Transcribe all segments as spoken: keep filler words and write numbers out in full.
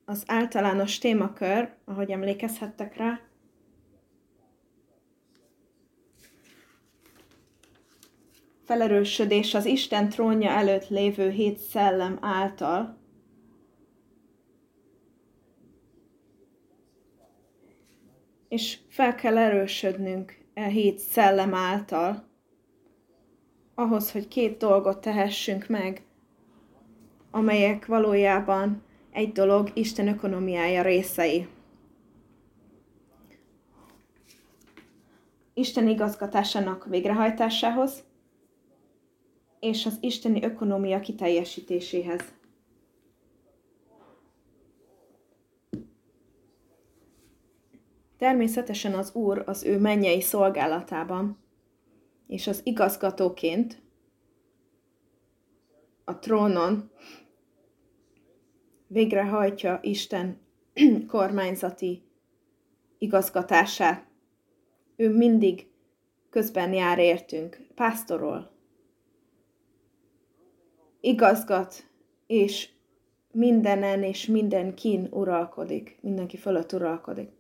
az általános témakör, ahogy emlékezhettek rá, felerősödés az Isten trónja előtt lévő hét szellem által. És fel kell erősödnünk e hét szellem által, ahhoz, hogy két dolgot tehessünk meg, amelyek valójában egy dolog, Isten ökonomiája részei. Isten igazgatásának végrehajtásához, és az isteni ökonomia kiteljesítéséhez. Természetesen az Úr az ő mennyei szolgálatában, és az igazgatóként a trónon végrehajtja Isten kormányzati igazgatását. Ő mindig közben jár értünk, pásztorol, igazgat, és mindenen és mindenkin uralkodik, mindenki fölött uralkodik.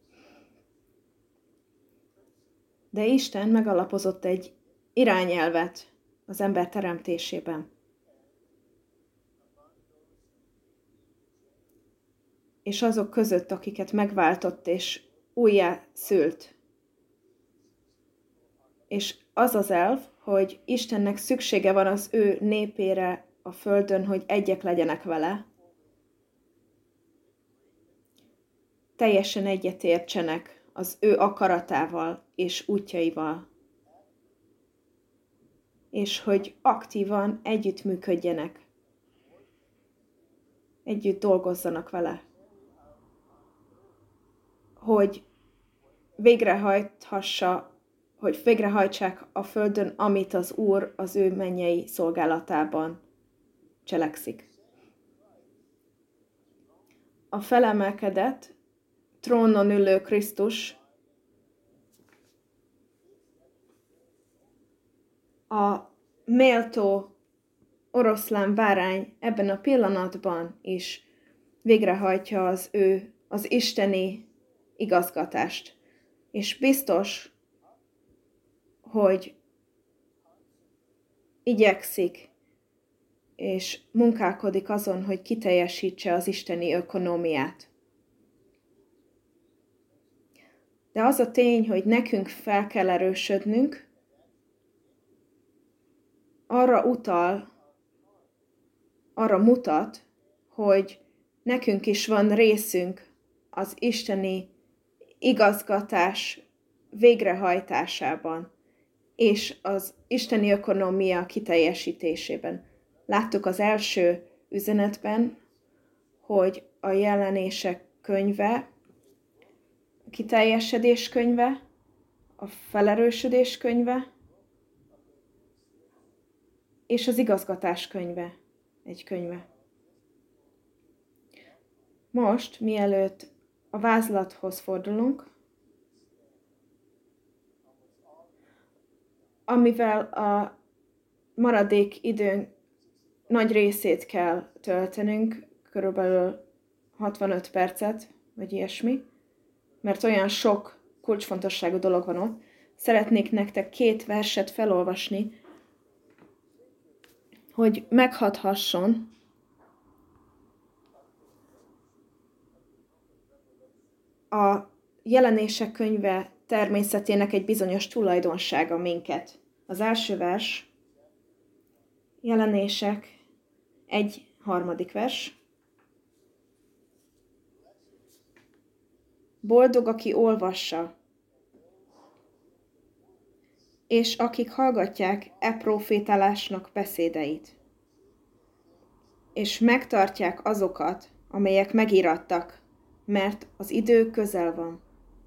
De Isten megalapozott egy irányelvet az ember teremtésében. És azok között, akiket megváltott és újjá szült. És az az elv, hogy Istennek szüksége van az ő népére a földön, hogy egyek legyenek vele. Teljesen egyetértsenek az ő akaratával és útjaival. És hogy aktívan együttműködjenek. Együtt dolgozzanak vele. Hogy végrehajthassa, hogy végrehajtsák a földön, amit az Úr az ő mennyei szolgálatában cselekszik. A felemelkedett, trónon ülő Krisztus a méltó oroszlán bárány ebben a pillanatban is végrehajtja az ő, az isteni igazgatást. És biztos, hogy igyekszik, és munkálkodik azon, hogy kiteljesítse az isteni ökonómiát. De az a tény, hogy nekünk fel kell erősödnünk, arra utal, arra mutat, hogy nekünk is van részünk az isteni igazgatás végrehajtásában, és az isteni ökonomia kiteljesítésében. Láttuk az első üzenetben, hogy a jelenések könyve, a kiteljesedés könyve, a felerősödés könyve, és az igazgatás könyve, egy könyve. Most, mielőtt a vázlathoz fordulunk, amivel a maradék időnk nagy részét kell töltenünk, körülbelül hatvanöt percet, vagy ilyesmi, mert olyan sok kulcsfontosságú dolog van ott. Szeretnék nektek két verset felolvasni, hogy meghathasson a jelenések könyve természetének egy bizonyos tulajdonsága minket. Az első vers, jelenések egy harmadik vers. Boldog, aki olvassa, és akik hallgatják e profétálásnak beszédeit, és megtartják azokat, amelyek megírattak, mert az idő közel van.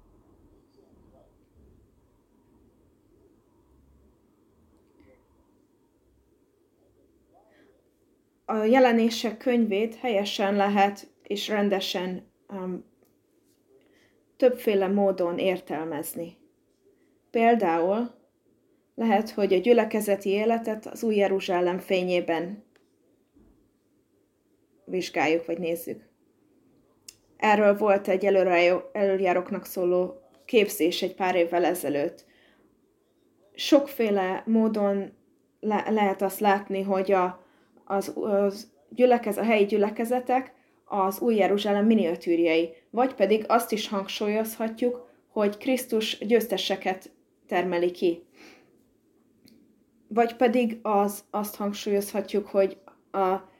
A jelenések könyvét helyesen lehet és rendesen um, többféle módon értelmezni. Például lehet, hogy a gyülekezeti életet az Új Jeruzsálem fényében vizsgáljuk vagy nézzük. Erről volt egy előjáróknak szóló képzés egy pár évvel ezelőtt. Sokféle módon le- lehet azt látni, hogy a, az, az gyülekez, a helyi gyülekezetek az új Jeruzsálem miniatűrjei, vagy pedig azt is hangsúlyozhatjuk, hogy Krisztus győzteseket termeli ki. Vagy pedig az, azt hangsúlyozhatjuk, hogy a,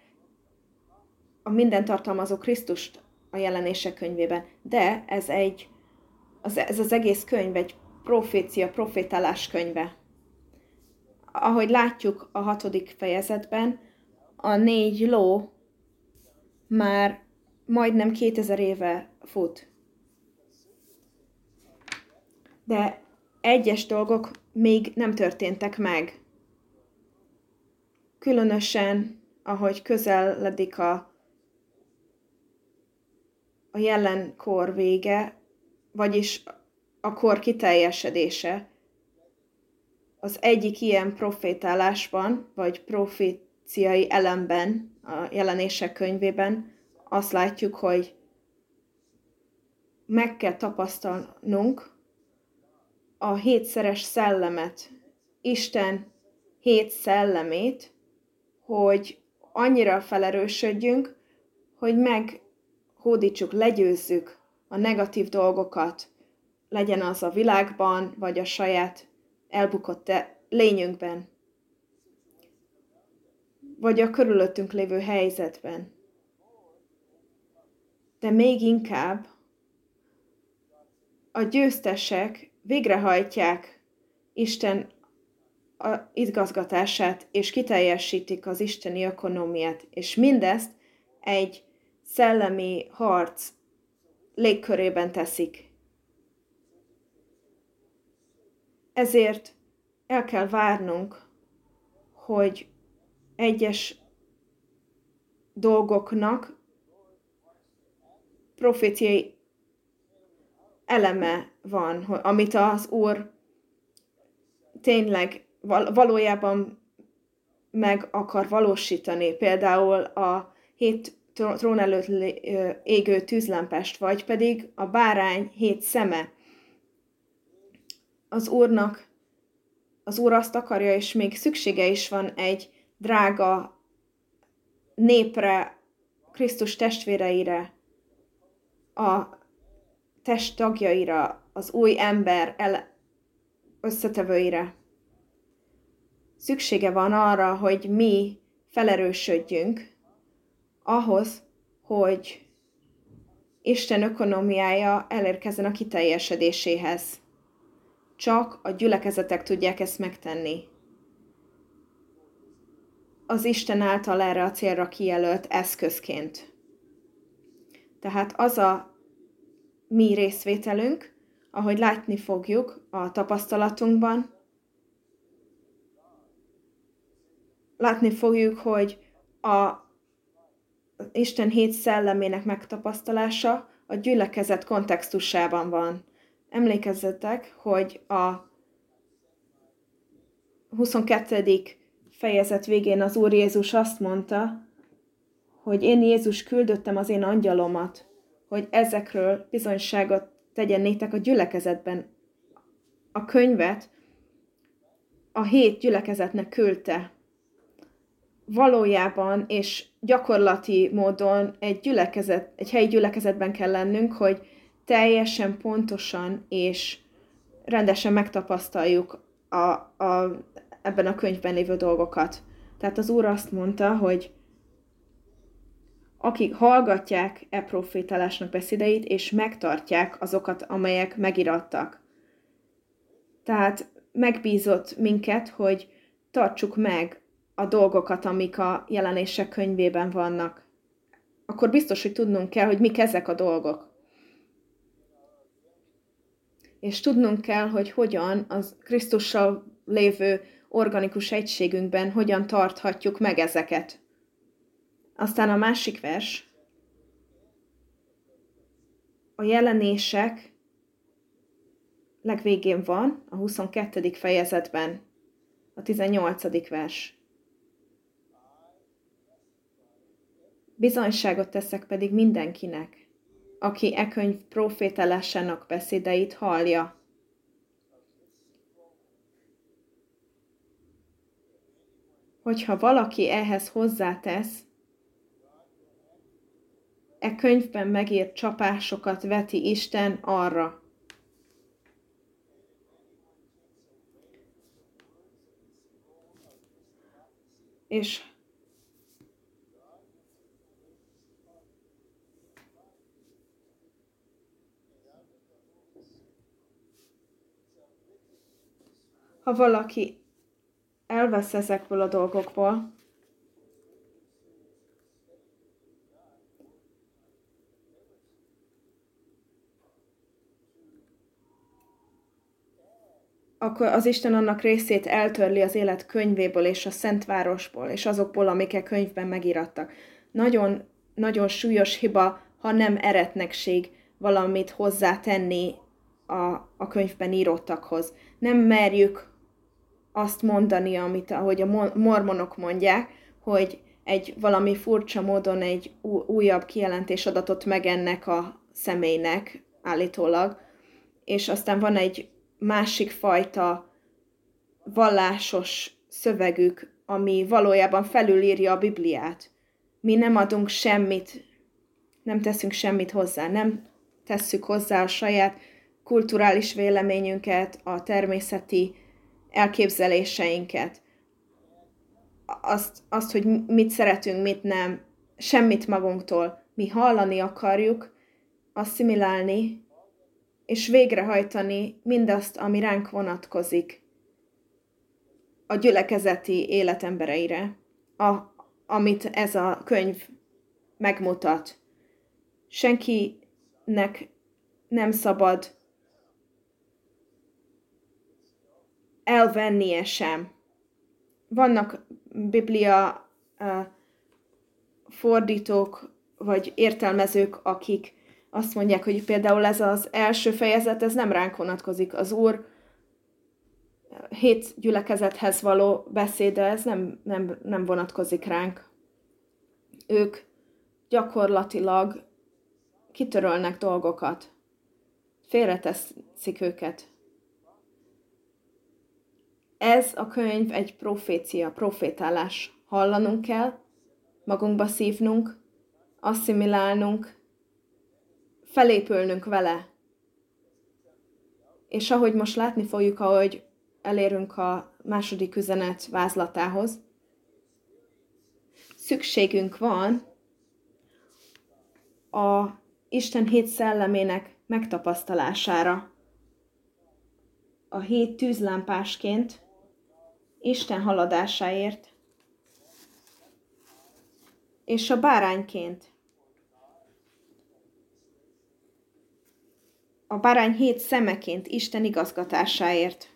a minden tartalmazó Krisztust a Jelenések könyvében. De ez, egy, az, ez az egész könyv egy profécia, profétálás könyve. Ahogy látjuk a hatodik fejezetben, a négy ló már majdnem kétezer éve fut. De egyes dolgok még nem történtek meg. Különösen, ahogy közeledik a, a jelenkor vége, vagyis a kor kiteljesedése. Az egyik ilyen profétálásban, vagy proféciai elemben, a Jelenések könyvében azt látjuk, hogy meg kell tapasztalnunk a hétszeres szellemet, Isten hét szellemét, hogy annyira felerősödjünk, hogy meghódítsuk, legyőzzük a negatív dolgokat, legyen az a világban, vagy a saját elbukott lényünkben, vagy a körülöttünk lévő helyzetben. De még inkább a győztesek végrehajtják Isten igazgatását, és kiteljesítik az isteni ökonómiát, és mindezt egy szellemi harc légkörében teszik. Ezért el kell várnunk, hogy egyes dolgoknak proféciai eleme van, amit az Úr tényleg valójában meg akar valósítani. Például a hét trón előtt égő tűzlámpást, vagy pedig a bárány hét szeme. Az Úrnak, az Úr azt akarja, és még szüksége is van egy drága népre, Krisztus testvéreire, a test tagjaira, az új ember el összetevőire. Szüksége van arra, hogy mi felerősödjünk ahhoz, hogy Isten ökonómiája elérkezzen a kiteljesedéséhez. Csak a gyülekezetek tudják ezt megtenni. Az Isten által erre a célra kijelölt eszközként. Tehát az a mi részvételünk, ahogy látni fogjuk a tapasztalatunkban, látni fogjuk, hogy a Isten hét szellemének megtapasztalása a gyülekezet kontextusában van. Emlékezzetek, hogy a huszonkettedik fejezet végén az Úr Jézus azt mondta, hogy én Jézus küldöttem az én angyalomat, hogy ezekről bizonyságot tegyen néktek a gyülekezetben. A könyvet a hét gyülekezetnek küldte. Valójában és gyakorlati módon egy gyülekezet, egy helyi gyülekezetben kell lennünk, hogy teljesen pontosan és rendesen megtapasztaljuk a, a, ebben a könyvben lévő dolgokat. Tehát az Úr azt mondta, hogy akik hallgatják e profétálásnak beszédeit, és megtartják azokat, amelyek megirattak. Tehát megbízott minket, hogy tartsuk meg a dolgokat, amik a Jelenések könyvében vannak. Akkor biztos, hogy tudnunk kell, hogy mik ezek a dolgok. És tudnunk kell, hogy hogyan az Krisztussal lévő organikus egységünkben hogyan tarthatjuk meg ezeket. Aztán a másik vers, a Jelenések legvégén van, a huszonkettedik fejezetben, a tizennyolcadik vers. Bizonyságot teszek pedig mindenkinek, aki e könyv profétálásának beszédeit hallja. Hogyha valaki ehhez hozzátesz, e könyvben megírt csapásokat veti Isten arra. És ha valaki elvesz ezekből a dolgokból, akkor az Isten annak részét eltörli az élet könyvéből és a Szentvárosból, és azokból, amik a könyvben megírattak. Nagyon, nagyon súlyos hiba, ha nem eretnekség valamit hozzátenni a, a könyvben írottakhoz. Nem merjük azt mondani, amit, ahogy a mormonok mondják, hogy egy valami furcsa módon egy újabb kijelentés adatot meg ennek a személynek állítólag, és aztán van egy másik fajta vallásos szövegük, ami valójában felülírja a Bibliát. Mi nem adunk semmit, nem teszünk semmit hozzá, nem tesszük hozzá a saját kulturális véleményünket, a természeti elképzeléseinket, azt, azt, hogy mit szeretünk, mit nem, semmit magunktól. Mi hallani akarjuk, asszimilálni, és végrehajtani mindazt, ami ránk vonatkozik a gyülekezeti élet embereire, a, amit ez a könyv megmutat. Senkinek nem szabad elvennie sem. Vannak Biblia uh, fordítók, vagy értelmezők, akik azt mondják, hogy például ez az első fejezet, ez nem ránk vonatkozik. Az Úr hét gyülekezethez való beszéde, ez nem, nem, nem vonatkozik ránk. Ők gyakorlatilag kitörölnek dolgokat. Félreteszik őket. Ez a könyv egy profécia, profétálás. Hallanunk kell, magunkba szívnunk, asszimilálnunk, felépülnünk vele. És ahogy most látni fogjuk, ahogy elérünk a második üzenet vázlatához, szükségünk van a Isten hét szellemének megtapasztalására. A hét tűzlámpásként, Isten haladásáért, és a bárányként. A bárány hét szemeként, Isten igazgatásáért.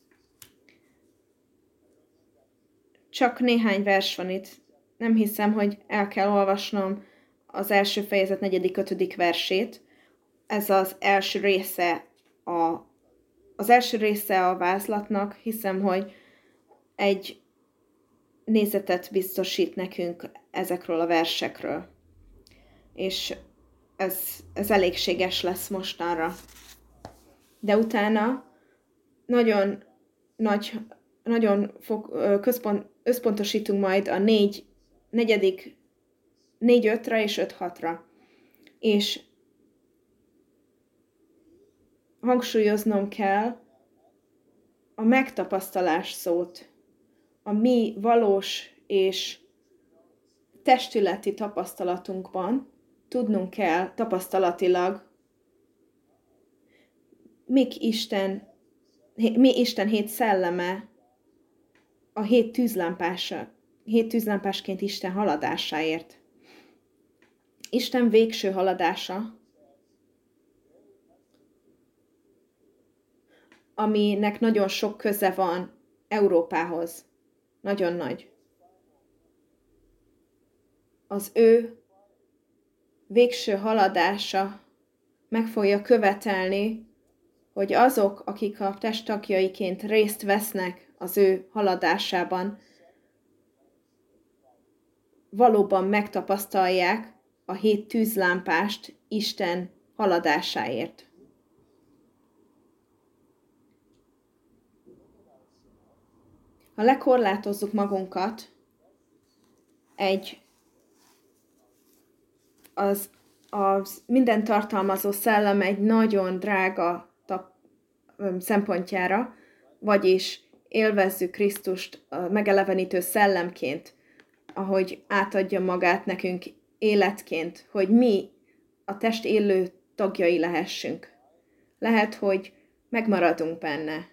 Csak néhány vers van itt. Nem hiszem, hogy el kell olvasnom az első fejezet negyedik, ötödik versét. Ez az első része a, az első része a vázlatnak. Hiszem, hogy egy nézetet biztosít nekünk ezekről a versekről. És ez, ez elégséges lesz mostanra. De utána nagyon nagy, nagyon fog, központ, összpontosítunk majd a négy, negyedik, négy ötre és öt hatra. És hangsúlyoznom kell a megtapasztalás szót. A mi valós és testületi tapasztalatunkban tudnunk kell tapasztalatilag, mik Isten, mi Isten hét szelleme a hét tűzlámpása, hét tűzlámpásként Isten haladásáért. Isten végső haladása, aminek nagyon sok köze van Európához. Nagyon nagy. Az ő végső haladása meg fogja követelni, hogy azok, akik a testtagjaiként részt vesznek az ő haladásában, valóban megtapasztalják a hét tűzlámpást Isten haladásáért. Ha lekorlátozzuk magunkat egy az, az minden tartalmazó szellem egy nagyon drága tap, szempontjára, vagyis élvezzük Krisztust a megelevenítő szellemként, ahogy átadja magát nekünk életként, hogy mi a test élő tagjai lehessünk. Lehet, hogy megmaradunk benne.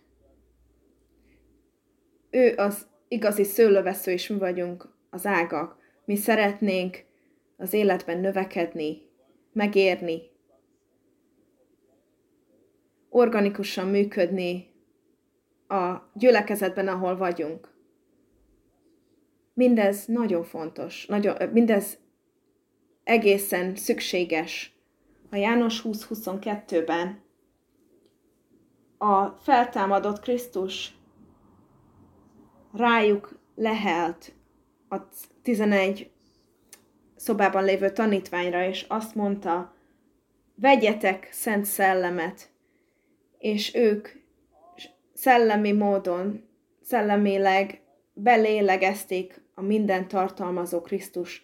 Ő az igazi szőlővesző, és mi vagyunk az ágak. Mi szeretnénk az életben növekedni, megérni, organikusan működni a gyülekezetben, ahol vagyunk. Mindez nagyon fontos, nagyon, mindez egészen szükséges. A János húsz huszonkettőben a feltámadott Krisztus rájuk lehelt a tizenegy szobában lévő tanítványra, és azt mondta, vegyetek szent szellemet, és ők szellemi módon, szellemileg belélegezték a minden tartalmazó Krisztus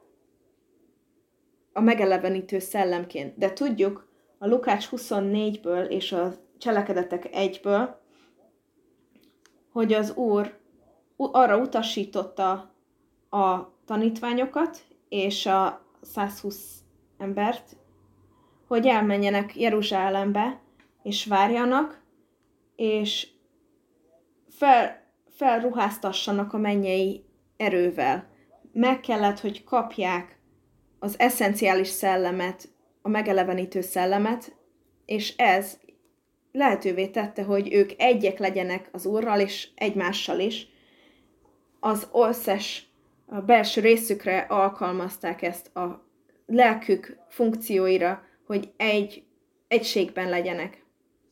a megelevenítő szellemként. De tudjuk a Lukács huszonnégyből és a Cselekedetek egyből, hogy az Úr arra utasította a tanítványokat és a százhúsz embert, hogy elmenjenek Jeruzsálembe, és várjanak, és fel, felruháztassanak a mennyei erővel. Meg kellett, hogy kapják az eszenciális szellemet, a megelevenítő szellemet, és ez lehetővé tette, hogy ők egyek legyenek az Úrral, és egymással is. Az összes a belső részükre alkalmazták ezt a lelkük funkcióira, hogy egy egységben legyenek.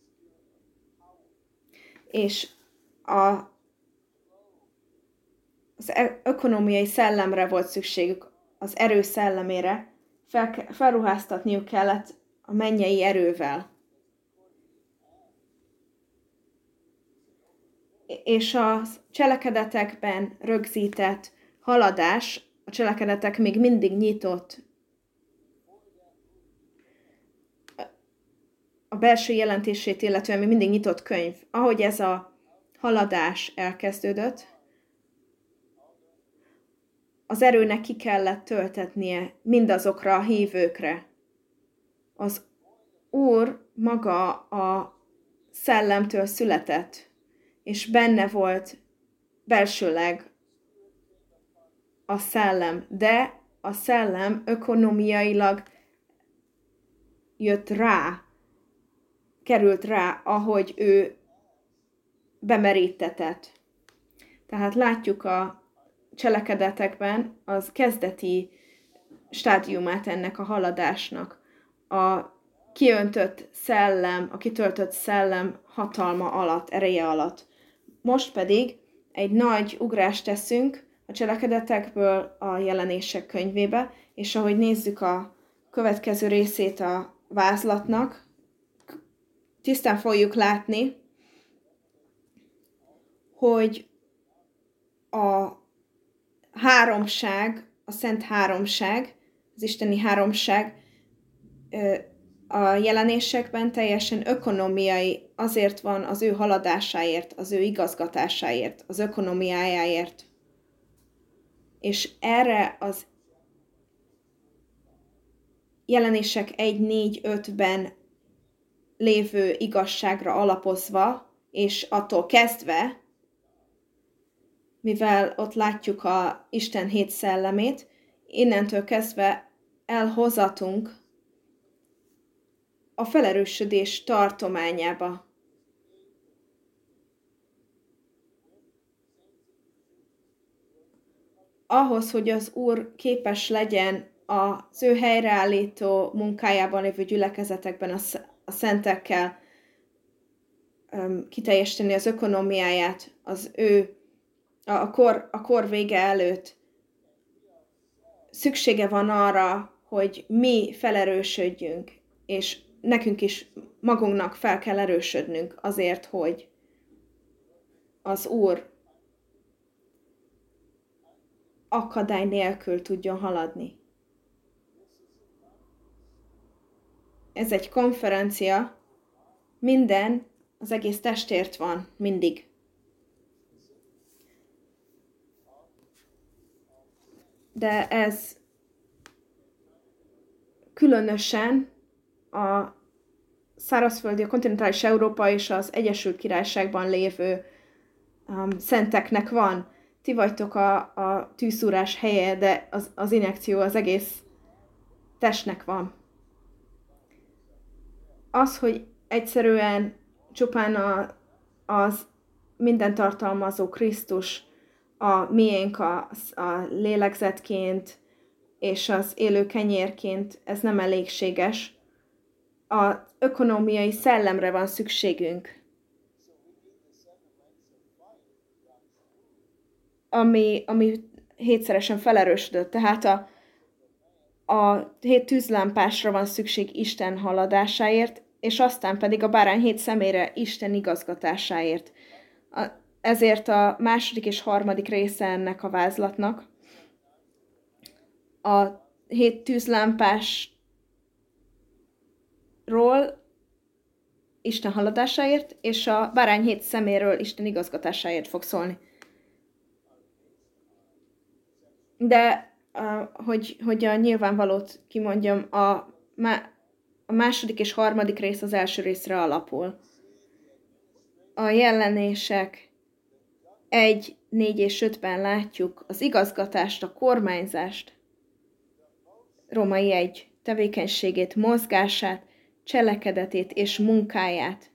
És a, az ökonomiai szellemre volt szükségük, az erő szellemére, fel, felruháztatniuk kellett a mennyei erővel. És a cselekedetekben rögzített haladás, a cselekedetek még mindig nyitott, a belső jelentését illetően még mindig nyitott könyv. Ahogy ez a haladás elkezdődött, az erőnek ki kellett töltetnie mindazokra a hívőkre. Az Úr maga a szellemtől született, és benne volt belsőleg a szellem, de a szellem ökonomiailag jött rá, került rá, ahogy ő bemerítetett. Tehát látjuk a cselekedetekben az kezdeti stádiumát ennek a haladásnak. A kiöntött szellem, a kitöltött szellem hatalma alatt, ereje alatt. Most pedig egy nagy ugrást teszünk a cselekedetekből a jelenések könyvébe, és ahogy nézzük a következő részét a vázlatnak, tisztán fogjuk látni, hogy a háromság, a szent háromság, az isteni háromság a jelenésekben teljesen ökonomiai, azért van az ő haladásáért, az ő igazgatásáért, az ökonomiájáért. És erre az jelenések egy, négy, ötben lévő igazságra alapozva, és attól kezdve, mivel ott látjuk a Isten hét szellemét, innentől kezdve elhozatunk a felerősödés tartományába. Ahhoz, hogy az Úr képes legyen az ő helyreállító munkájában lévő gyülekezetekben a szentekkel um, kiteljesíteni az ökonomiáját, az ő a kor, a kor vége előtt, szüksége van arra, hogy mi felerősödjünk, és nekünk is magunknak fel kell erősödnünk azért, hogy az Úr akadály nélkül tudjon haladni. Ez egy konferencia, minden az egész testért van, mindig. De ez különösen a szárazföldi, a kontinentális Európa és az Egyesült Királyságban lévő um, szenteknek van. Ti vagytok a, a tűzszúrás helye, de az, az injekció az egész testnek van. Az, hogy egyszerűen csupán a, az minden tartalmazó Krisztus, a miénk a, a lélegzetként és az élő kenyérként, ez nem elégséges. Az ökonómiai szellemre van szükségünk, ami, ami hétszeresen felerősödött. Tehát a, a hét tűzlámpásra van szükség Isten haladásáért, és aztán pedig a bárány hét szemére Isten igazgatásáért. A, ezért a második és harmadik része ennek a vázlatnak a hét tűzlámpásról Isten haladásáért, és a bárány hét szeméről Isten igazgatásáért fog szólni. De uh, hogy, hogy a nyilvánvalót kimondjam, a, a második és harmadik rész az első részre alapul. A jelenések egy, négy és ötben látjuk az igazgatást, a kormányzást, Római egy tevékenységét, mozgását, cselekedetét és munkáját.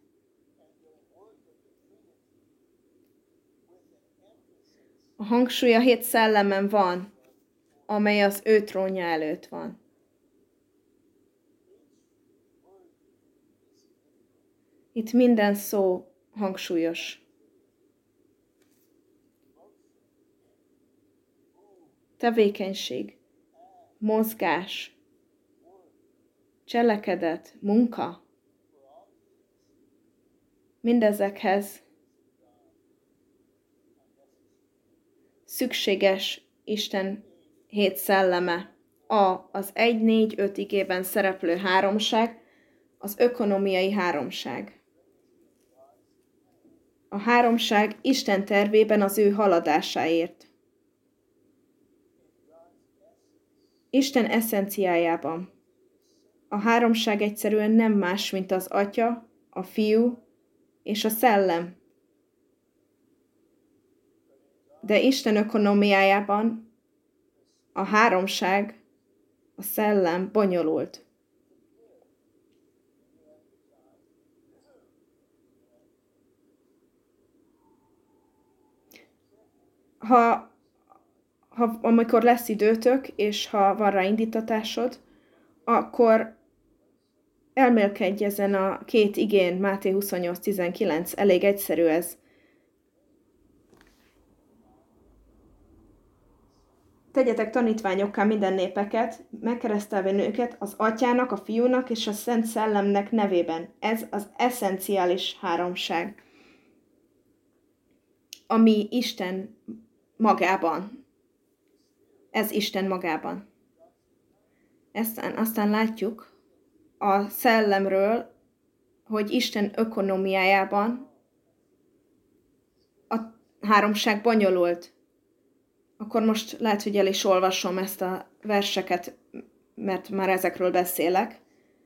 A hangsúly a hét szellemen van, amely az ő trónja előtt van. Itt minden szó hangsúlyos. Tevékenység, mozgás, cselekedet, munka. Mindezekhez szükséges Isten hét szelleme. A, az egy, négy, öt igében szereplő háromság, az ökonomiai háromság. A háromság Isten tervében az ő haladásáért. Isten eszenciájában. A háromság egyszerűen nem más, mint az Atya, a Fiú és a Szellem. De Isten ökonomiájában a háromság, a Szellem bonyolult. Ha, ha amikor lesz időtök, és ha van rá indítatásod, akkor elmélkedj ezen a két igén, Máté huszonnyolc tizenkilenc, elég egyszerű ez. Tegyetek tanítványokká minden népeket, megkeresztelvén őket az Atyának, a Fiúnak és a Szent Szellemnek nevében. Ez az eszenciális háromság, ami Isten magában. Ez Isten magában. Aztán, aztán látjuk a szellemről, hogy Isten ökonomiájában a háromság bonyolult. Akkor most lehet, hogy el is olvasom ezt a verseket, mert már ezekről beszélek,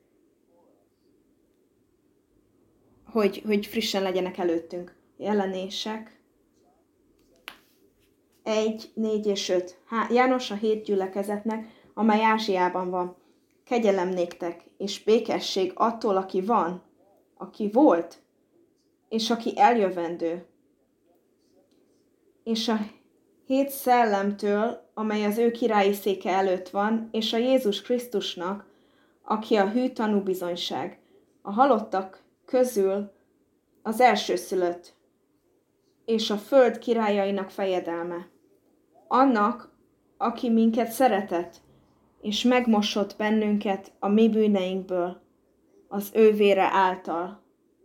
hogy, hogy frissen legyenek előttünk. Jelenések egy, négy és öt. Há, János a hét gyülekezetnek, amely Ázsiában van. Kegyelem néktek, és békesség attól, aki van, aki volt, és aki eljövendő. És a hét szellemtől, amely az ő királyi széke előtt van, és a Jézus Krisztusnak, aki a hű tanúbizonyság, a halottak közül az elsőszülött, és a föld királyainak fejedelme. Annak, aki minket szeretett, és megmosott bennünket a mi bűneinkből, az ő vére által.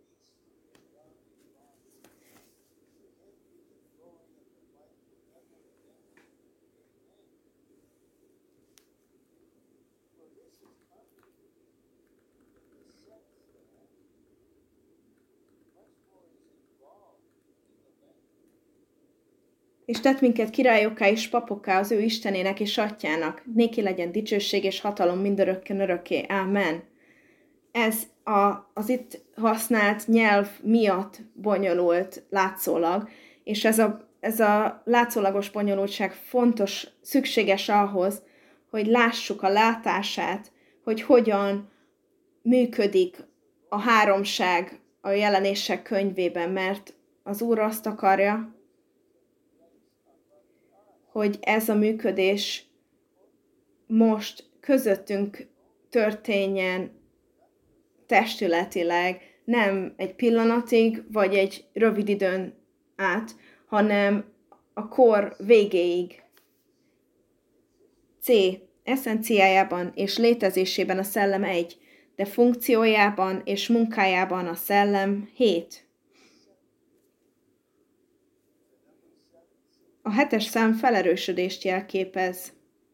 És tett minket királyokká és papokká az ő Istenének és atyának. Néki legyen dicsőség és hatalom mindörökkön örökké. Ámen. Ez a, az itt használt nyelv miatt bonyolult látszólag, és ez a, ez a látszólagos bonyolultság fontos, szükséges ahhoz, hogy lássuk a látását, hogy hogyan működik a háromság a jelenések könyvében, mert az Úr azt akarja, hogy ez a működés most közöttünk történjen testületileg, nem egy pillanatig, vagy egy rövid időn át, hanem a kor végéig. C. Eszenciájában és létezésében a szellem egy, de funkciójában és munkájában a szellem hét. A hetes szám felerősödést jelképez.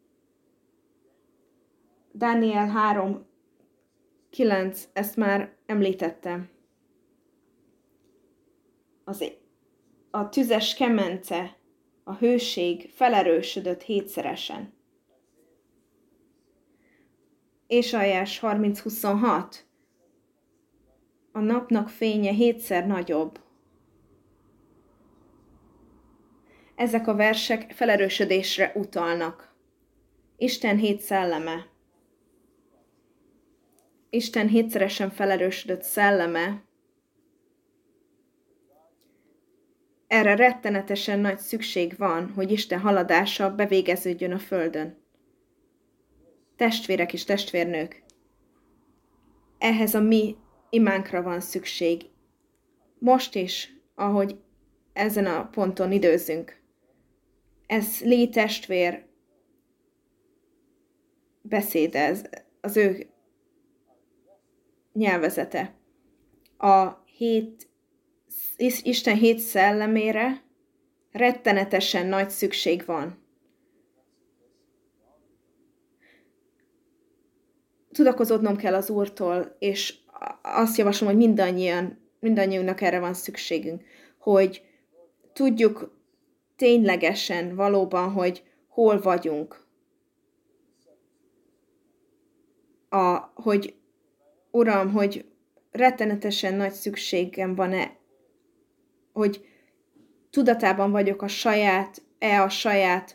Dániel három kilenc, ezt már említettem. Az, a tüzes kemence, a hőség felerősödött hétszeresen. Ézsaiás harminc huszonhat. A napnak fénye hétszer nagyobb. Ezek a versek felerősödésre utalnak. Isten hét szelleme. Isten hétszeresen felerősödött szelleme. Erre rettenetesen nagy szükség van, hogy Isten haladása bevégeződjön a földön. Testvérek és testvérnők, ehhez a mi imánkra van szükség. Most is, ahogy ezen a ponton időzünk. Ez Lee testvér beszéde, ez az ő nyelvezete. A hét, Isten hét szellemére rettenetesen nagy szükség van. Tudakozódnom kell az Úrtól, és azt javaslom, hogy mindannyian, mindannyiunknak erre van szükségünk, hogy tudjuk ténylegesen, valóban, hogy hol vagyunk. A, hogy Uram, hogy rettenetesen nagy szükségem van-e, hogy tudatában vagyok a saját, e a saját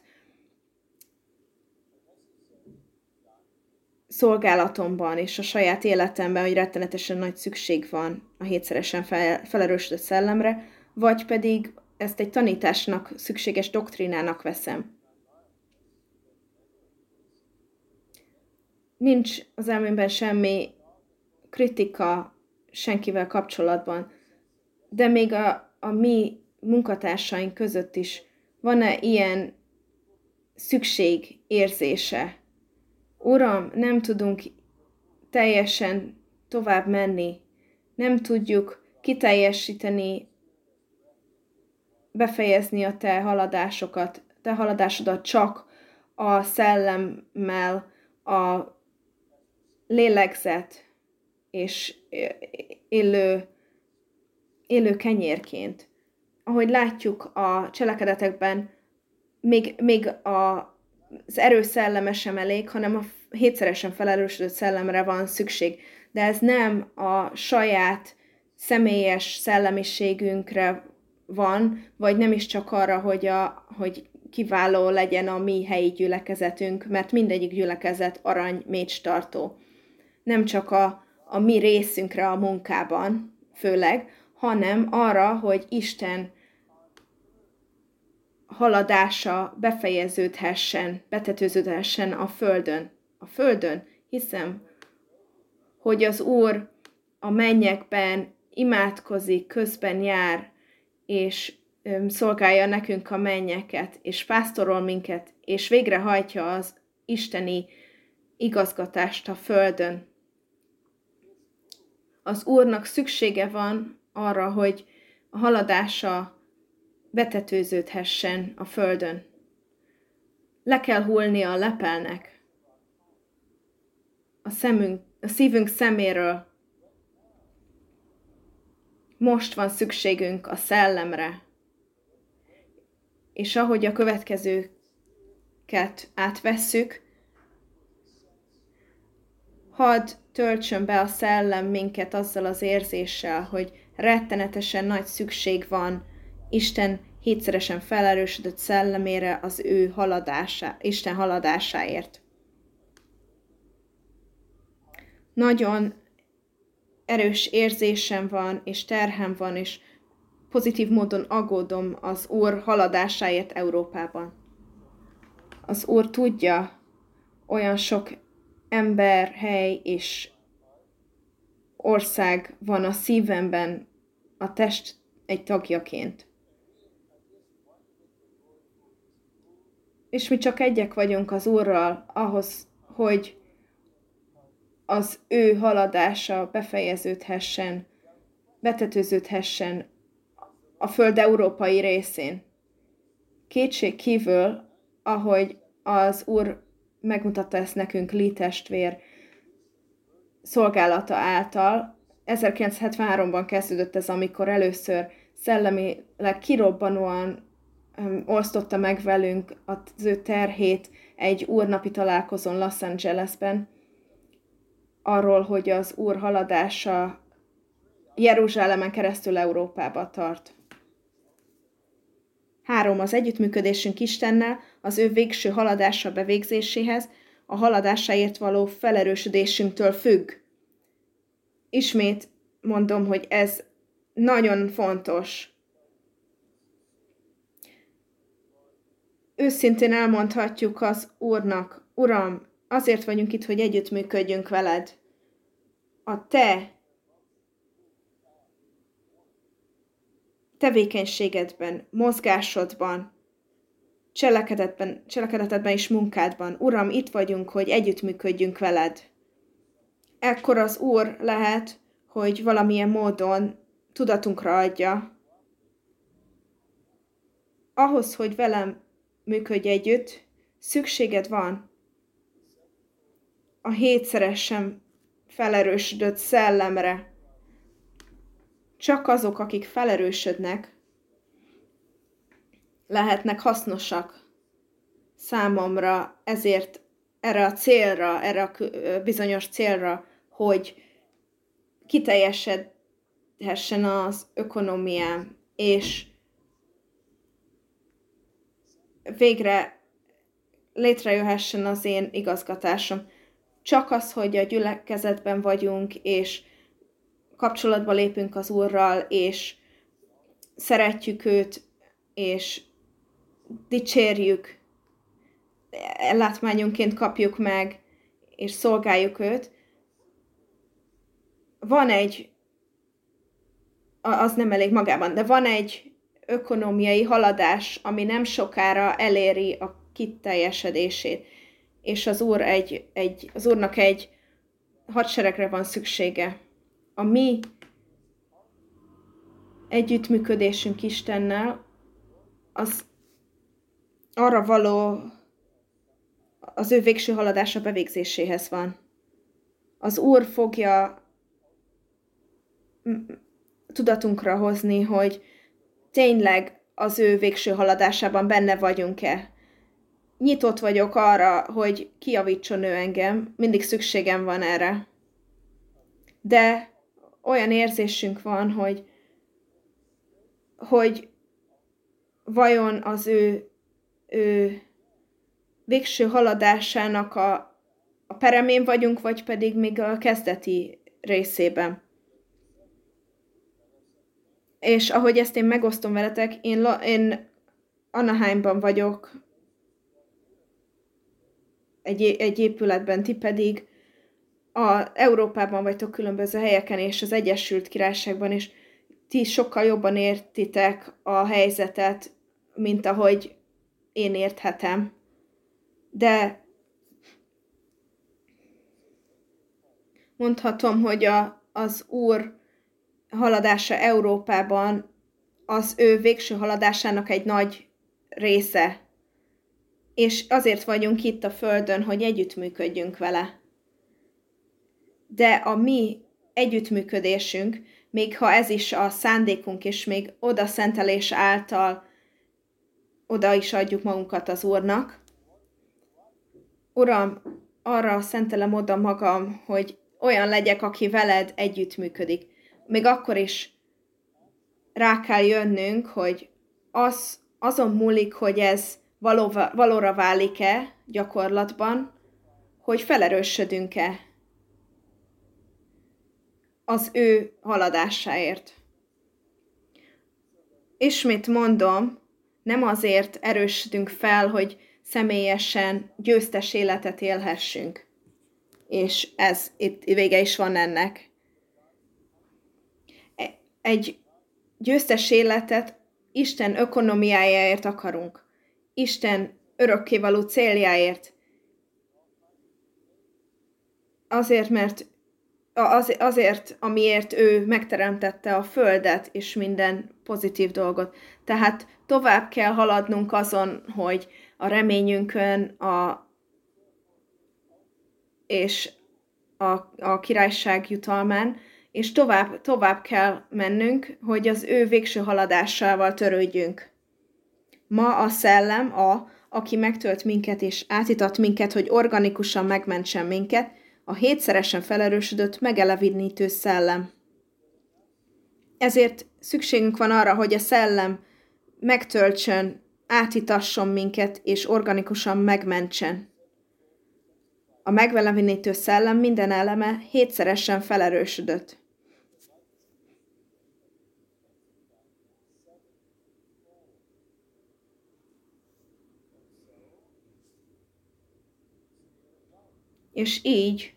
szolgálatomban és a saját életemben, hogy rettenetesen nagy szükség van a hétszeresen fel, felerősödött szellemre, vagy pedig ezt egy tanításnak, szükséges doktrinának veszem. Nincs az elmémben semmi kritika senkivel kapcsolatban, de még a, a mi munkatársaink között is van-e ilyen szükség érzése? Uram, nem tudunk teljesen tovább menni, nem tudjuk kiteljesíteni, befejezni a te haladásokat, te haladásodat csak a szellemmel, a lélegzet és élő, élő kenyérként. Ahogy látjuk a cselekedetekben, még, még a, az erős szelleme sem elég, hanem a hétszeresen felerősödött szellemre van szükség. De ez nem a saját személyes szellemiségünkre van, vagy nem is csak arra, hogy, a, hogy kiváló legyen a mi helyi gyülekezetünk, mert mindegyik gyülekezet arany mécs tartó. Nem csak a, a mi részünkre a munkában, főleg, hanem arra, hogy Isten haladása befejeződhessen, betetőződhessen a földön. A földön hiszem, hogy az Úr a mennyekben imádkozik, közben jár, és öm, szolgálja nekünk a mennyeket, és pásztorol minket, és végrehajtja az isteni igazgatást a földön. az Úrnak szüksége van arra, hogy a haladása betetőződhessen a földön. Le kell hullnia a lepelnek a, szemünk, a szívünk szeméről. Most van szükségünk a szellemre, és ahogy a következőket átvesszük, hadd töltsön be a szellem minket azzal az érzéssel, hogy rettenetesen nagy szükség van Isten hétszeresen felerősödött szellemére az ő haladásá, Isten haladásáért. Nagyon erős érzésem van, és terhem van, és pozitív módon aggódom az Úr haladásáért Európában. Az Úr tudja, olyan sok ember, hely és ország van a szívemben a test egy tagjaként. És mi csak egyek vagyunk az Úrral ahhoz, hogy az ő haladása befejeződhessen, betetőződhessen a föld európai részén. Kétség kívül, ahogy az Úr megmutatta ezt nekünk Lee testvér szolgálata által, ezerkilencszázhetvenháromban kezdődött ez, amikor először szellemileg kirobbanóan um, osztotta meg velünk az ő terhét egy úrnapi találkozón Los Angelesben, arról, hogy az Úr haladása Jeruzsálemen keresztül Európába tart. Három, az együttműködésünk Istennel az ő végső haladása bevégzéséhez, a haladásáért való felerősödésünktől függ. Ismét mondom, hogy ez nagyon fontos. Őszintén elmondhatjuk az Úrnak, Uram, azért vagyunk itt, hogy együttműködjünk veled. A te tevékenységedben, mozgásodban, cselekedetben, cselekedetedben és munkádban. Uram, itt vagyunk, hogy együttműködjünk veled. Ekkor az Úr lehet, hogy valamilyen módon tudatunkra adja. Ahhoz, hogy velem működj együtt, szükséged van a hétszeresen felerősödött szellemre. Csak azok, akik felerősödnek, lehetnek hasznosak számomra, ezért erre a célra, erre a bizonyos célra, hogy kiteljesedhessen az ökonomiám, és végre létrejöhessen az én igazgatásom. Csak az, hogy a gyülekezetben vagyunk, és kapcsolatba lépünk az Úrral, és szeretjük őt, és dicsérjük, ellátmányunként kapjuk meg, és szolgáljuk őt. Van egy, az nem elég magában, de van egy ökonómiai haladás, ami nem sokára eléri a kiteljesedését, és az, úr egy, egy, az Úrnak egy hadseregre van szüksége. A mi együttműködésünk Istennel az arra való, az ő végső haladása bevégzéséhez van. Az Úr fogja tudatunkra hozni, hogy tényleg az ő végső haladásában benne vagyunk-e. Nyitott vagyok arra, hogy kijavítson ő engem, mindig szükségem van erre. De olyan érzésünk van, hogy, hogy vajon az ő, ő végső haladásának a, a peremén vagyunk, vagy pedig még a kezdeti részében. És ahogy ezt én megosztom veletek, én, én Anaheimban vagyok, egy, egy épületben, ti pedig a Európában vagytok különböző helyeken, és az Egyesült Királyságban, és ti sokkal jobban értitek a helyzetet, mint ahogy én érthetem. De mondhatom, hogy a, az Úr haladása Európában az ő végső haladásának egy nagy része. És azért vagyunk itt a Földön, hogy együttműködjünk vele. De a mi együttműködésünk, még ha ez is a szándékunk, és még oda szentelés által oda is adjuk magunkat az Úrnak. Uram, arra szentelem oda magam, hogy olyan legyek, aki veled együttműködik. Még akkor is rá kell jönnünk, hogy az, azon múlik, hogy ez való, valóra válik-e gyakorlatban, hogy felerősödünk-e az ő haladásáért. Ismét mondom, nem azért erősödünk fel, hogy személyesen győztes életet élhessünk. És ez itt vége is van ennek. Egy győztes életet Isten ökonomiájáért akarunk. Isten örökkévaló céljáért. Azért, mert az, azért, amiért ő megteremtette a földet és minden pozitív dolgot. Tehát tovább kell haladnunk azon, hogy a reményünkön a, és a, a királyság jutalmán, és tovább, tovább kell mennünk, hogy az ő végső haladásával törődjünk. Ma a szellem, a, aki megtölt minket és átítat minket, hogy organikusan megmentsen minket, a hétszeresen felerősödött, megelevinítő szellem. Ezért szükségünk van arra, hogy a szellem megtöltsön, átítasson minket, és organikusan megmentsen. A megelevinítő szellem minden eleme hétszeresen felerősödött. És így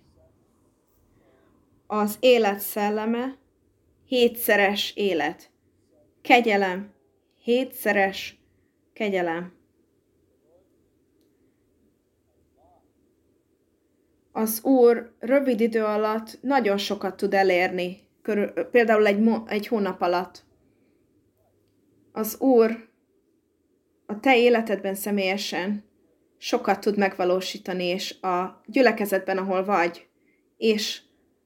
az élet szelleme hétszeres élet. Kegyelem, hétszeres kegyelem. Az Úr rövid idő alatt nagyon sokat tud elérni, körül, például egy, egy hónap alatt. Az Úr a te életedben személyesen sokat tud megvalósítani, és a gyülekezetben, ahol vagy, és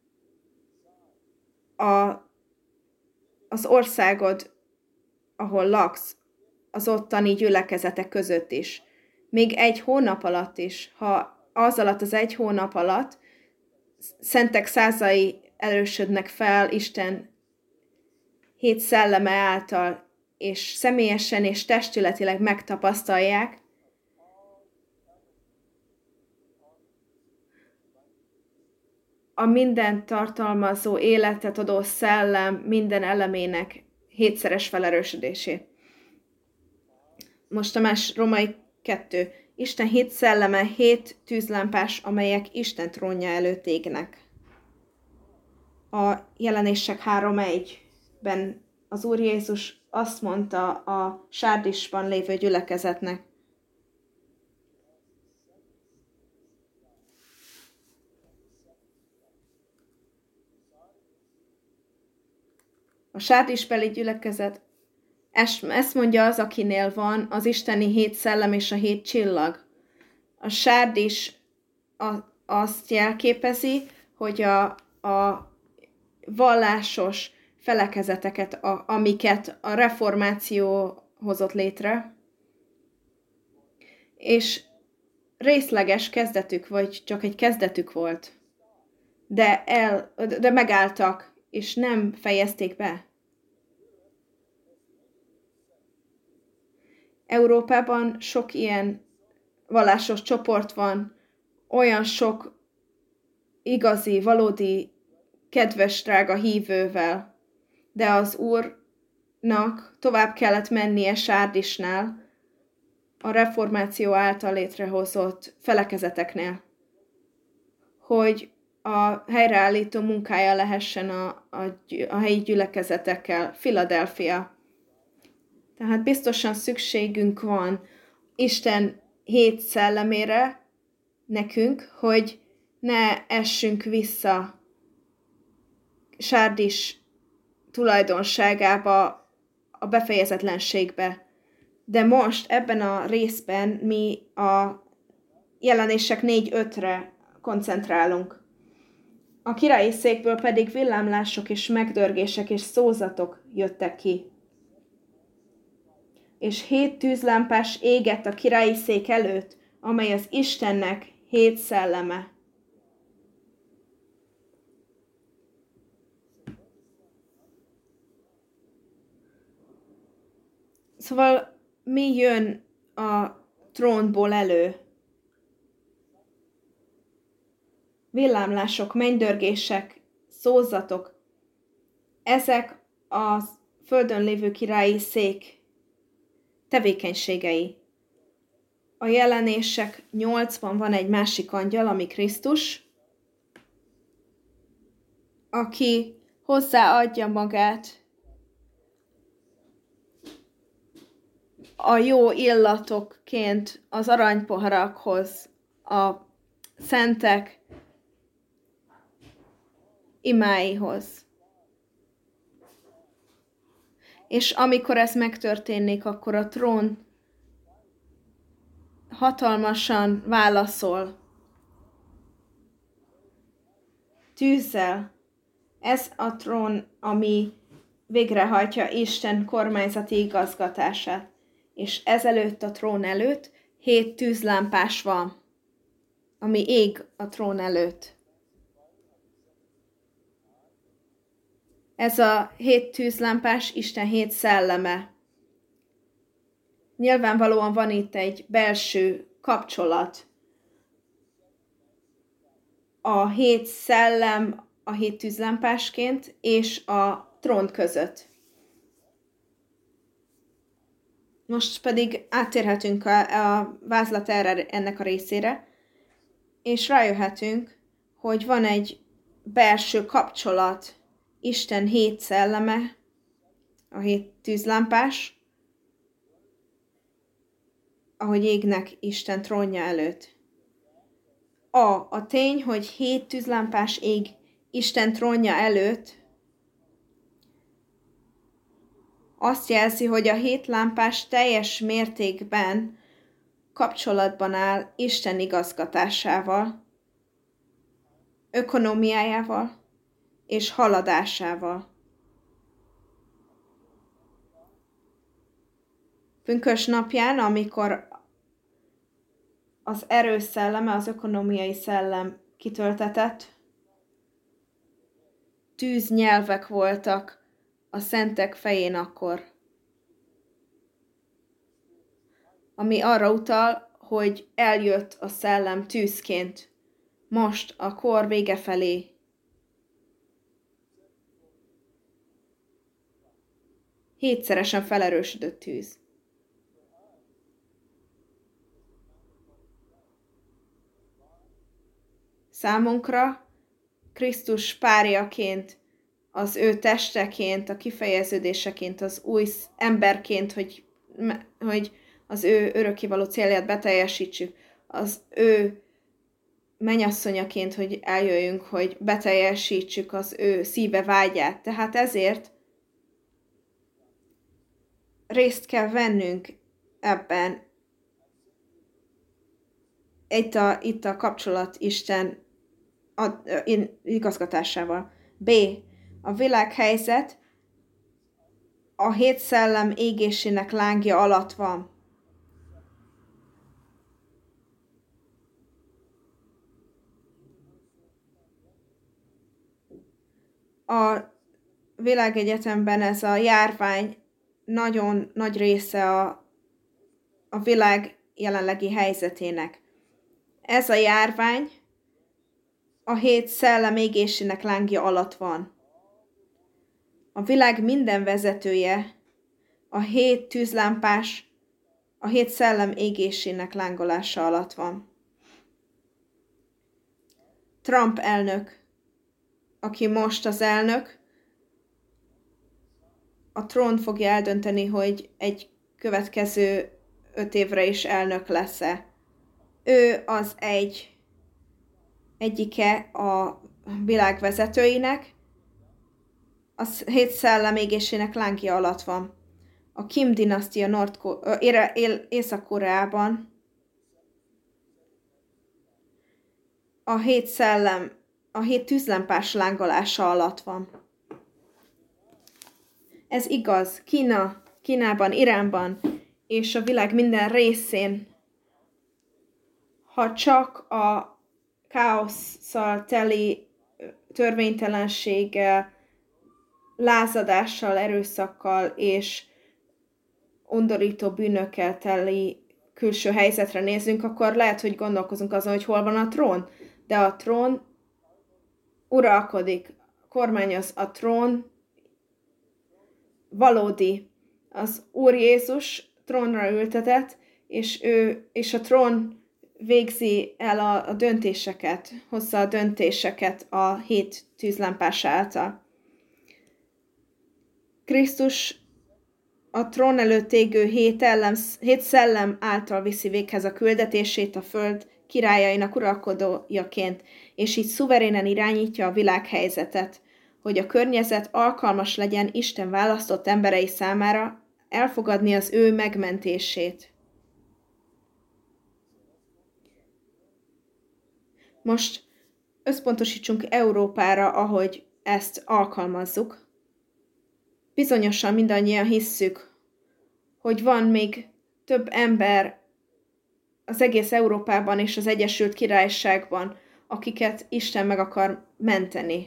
a, az országod, ahol laksz, az ottani gyülekezetek között is. Még egy hónap alatt is, ha az alatt az egy hónap alatt szentek százai erősödnek fel Isten hét szelleme által, és személyesen és testületileg megtapasztalják, a mindent tartalmazó életet adó szellem minden elemének hétszeres felerősödését. Most a más Római kettő. Isten hét szelleme, hét tűzlámpás, amelyek Isten trónja előtt égnek. A Jelenések három egyben az Úr Jézus azt mondta a Sárdisban lévő gyülekezetnek, a sárdisbeli gyülekezet, ezt mondja az, akinél van az isteni hét szellem és a hét csillag. A sárdis azt jelképezi, hogy a, a vallásos felekezeteket, a, amiket a reformáció hozott létre, és részleges kezdetük, vagy csak egy kezdetük volt, de, el, de megálltak, és nem fejezték be. Európában sok ilyen vallásos csoport van, olyan sok igazi, valódi, kedves, drága hívővel, de az Úrnak tovább kellett mennie Sárdisnál, a reformáció által létrehozott felekezeteknél, hogy a helyreállító munkája lehessen a, a, a helyi gyülekezetekkel. Philadelphia. Tehát biztosan szükségünk van Isten hét szellemére nekünk, hogy ne essünk vissza sárdis tulajdonságába, a befejezetlenségbe. De most ebben a részben mi a jelenések négy-ötre koncentrálunk. A királyi székből pedig villámlások és megdörgések és szózatok jöttek ki. És hét tűzlámpás égett a királyi szék előtt, amely az Istennek hét szelleme. Szóval mi jön a trónból elő? Villámlások, mennydörgések, szózatok. Ezek a földön lévő királyi szék tevékenységei. A jelenések nyolcban van egy másik angyal, ami Krisztus, aki hozzáadja magát a jó illatokként az aranypoharakhoz, a szentek imáihoz. És amikor ez megtörténik, akkor a trón hatalmasan válaszol. Tűzzel. Ez a trón, ami végrehajtja Isten kormányzati igazgatását. És ezelőtt a trón előtt hét tűzlámpás van, ami ég a trón előtt. Ez a hét tűzlámpás Isten hét szelleme. Nyilvánvalóan van itt egy belső kapcsolat. A hét szellem a hét tűzlámpásként és a trón között. Most pedig áttérhetünk a, a vázlat erre, ennek a részére, és rájöhetünk, hogy van egy belső kapcsolat Isten hét szelleme, a hét tűzlámpás, ahogy égnek Isten trónja előtt. A. A tény, hogy hét tűzlámpás ég Isten trónja előtt, azt jelzi, hogy a hét lámpás teljes mértékben kapcsolatban áll Isten igazgatásával, ökonómiájával és haladásával. Pünkösd napján, amikor az erős szelleme, az ökonómiai szellem kitöltetett, tűznyelvek voltak a szentek fején akkor, ami arra utal, hogy eljött a szellem tűzként, most a kor vége felé. Hétszeresen felerősödött tűz. Számunkra Krisztus párjaként, az ő testeként, a kifejeződéseként, az új emberként, hogy, hogy az ő örökkévaló célját beteljesítsük, az ő mennyasszonyaként, hogy eljöjjünk, hogy beteljesítsük az ő szíve vágyát. Tehát ezért részt kell vennünk ebben. Itt a, itt a kapcsolat Isten a, a, igazgatásával. B. A világhelyzet a hét szellem égésének lángja alatt van. A világegyetemben ez a járvány nagyon nagy része a, a világ jelenlegi helyzetének. Ez a járvány a hét szellem égésének lángja alatt van. A világ minden vezetője a hét tűzlámpás, a hét szellem égésének lángolása alatt van. Trump elnök, aki most az elnök, a trón fogja eldönteni, hogy egy következő öt évre is elnök lesz-e. Ő az egy egyike a világ vezetőinek, a hét szellem égésének lángja alatt van. A Kim dinasztia Nordko- ö, ér- él- Észak-Koreában a hét szellem, a hét tűzlámpás lángolása alatt van. Ez igaz, Kína, Kínában, Iránban és a világ minden részén, ha csak a káosszal teli törvénytelenséggel, lázadással, erőszakkal és undorító bűnökkel teli külső helyzetre nézünk, akkor lehet, hogy gondolkozunk azon, hogy hol van a trón. De a trón uralkodik, kormányoz a trón, valódi. Az Úr Jézus trónra ültetett, és, ő, és a trón végzi el a, a döntéseket, hozza a döntéseket a hét tűzlámpás által. Krisztus a trón előtt égő hét, ellem, hét szellem által viszi véghez a küldetését a föld királyainak uralkodójaként, és így szuverénen irányítja a világhelyzetet, hogy a környezet alkalmas legyen Isten választott emberei számára elfogadni az ő megmentését. Most összpontosítsunk Európára, ahogy ezt alkalmazzuk. Bizonyosan mindannyian hisszük, hogy van még több ember az egész Európában és az Egyesült Királyságban, akiket Isten meg akar menteni.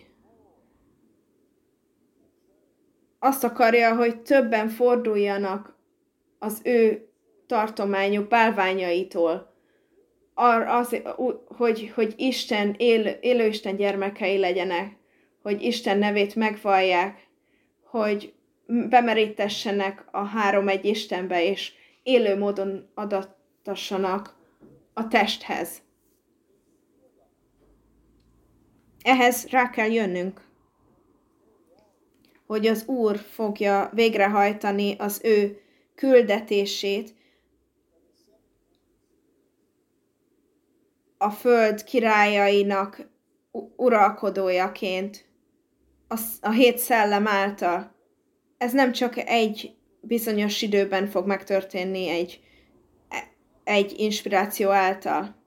Azt akarja, hogy többen forduljanak az ő tartományuk bálványaitól, az, hogy, hogy Isten él, élő Isten gyermekei legyenek, hogy Isten nevét megvallják, hogy bemerítessenek a három egy Istenbe, és élő módon adatassanak a testhez. Ehhez rá kell jönnünk, hogy az Úr fogja végrehajtani az ő küldetését a föld királyainak uralkodójaként a hét szellem által. Ez nem csak egy bizonyos időben fog megtörténni, egy, egy inspiráció által.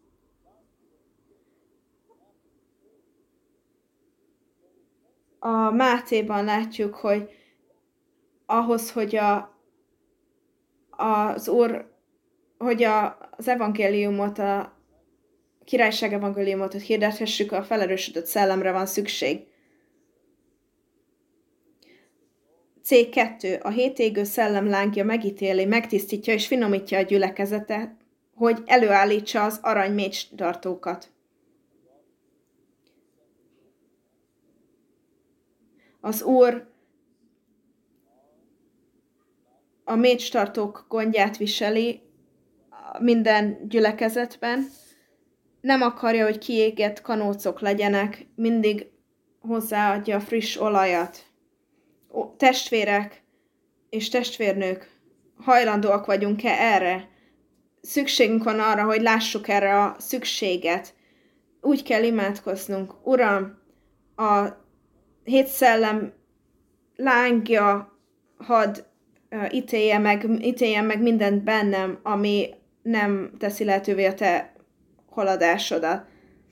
A Mátéban látjuk, hogy ahhoz, hogy a, az Úr, hogy a, az evangéliumot, a királyság evangéliumot hogy hirdethessük, a felerősödött szellemre van szükség. cé kettő. A hét égő szellem lángja megítéli, megtisztítja és finomítja a gyülekezetet, hogy előállítsa az arany mécstartókat. Az Úr a mécstartók gondját viseli minden gyülekezetben. Nem akarja, hogy kiégett kanócok legyenek, mindig hozzáadja a friss olajat. Ó, testvérek és testvérnők, hajlandóak vagyunk-e erre? Szükségünk van arra, hogy lássuk erre a szükséget. Úgy kell imádkoznunk. Uram, a hét szellem lángja hadd uh, ítélje meg, ítéljen meg mindent bennem, ami nem teszi lehetővé a te haladásodat.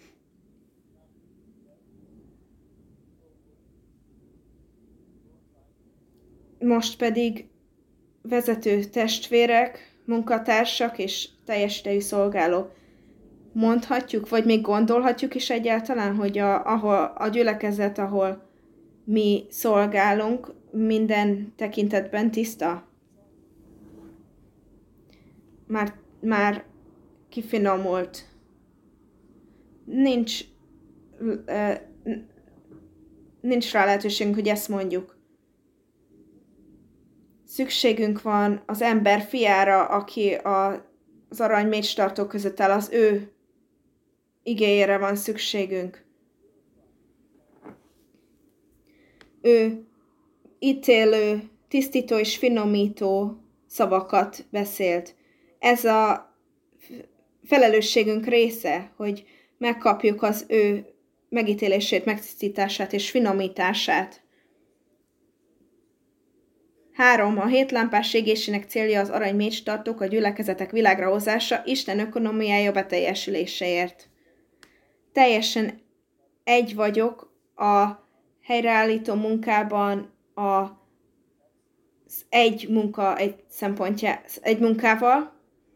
Most pedig vezető testvérek, munkatársak és teljes idejű szolgálók. Mondhatjuk, vagy még gondolhatjuk is egyáltalán, hogy a, ahol, a gyülekezet, ahol mi szolgálunk, minden tekintetben tiszta? Már, már kifinomult. Nincs, uh, nincs rá lehetőségünk, hogy ezt mondjuk. Szükségünk van az ember fiára, aki a, az arany mécstartók között áll, az ő igéjére van szükségünk. Ő ítélő, tisztító és finomító szavakat beszélt. Ez a felelősségünk része, hogy megkapjuk az ő megítélését, megtisztítását és finomítását. Három. A hét lámpás égésének célja az arany mécstartók, a gyülekezetek világra hozása, Isten ökonomiája beteljesüléséért. Teljesen egy vagyok a helyreállító munkában a egy munka egy szempontja, egy munkával,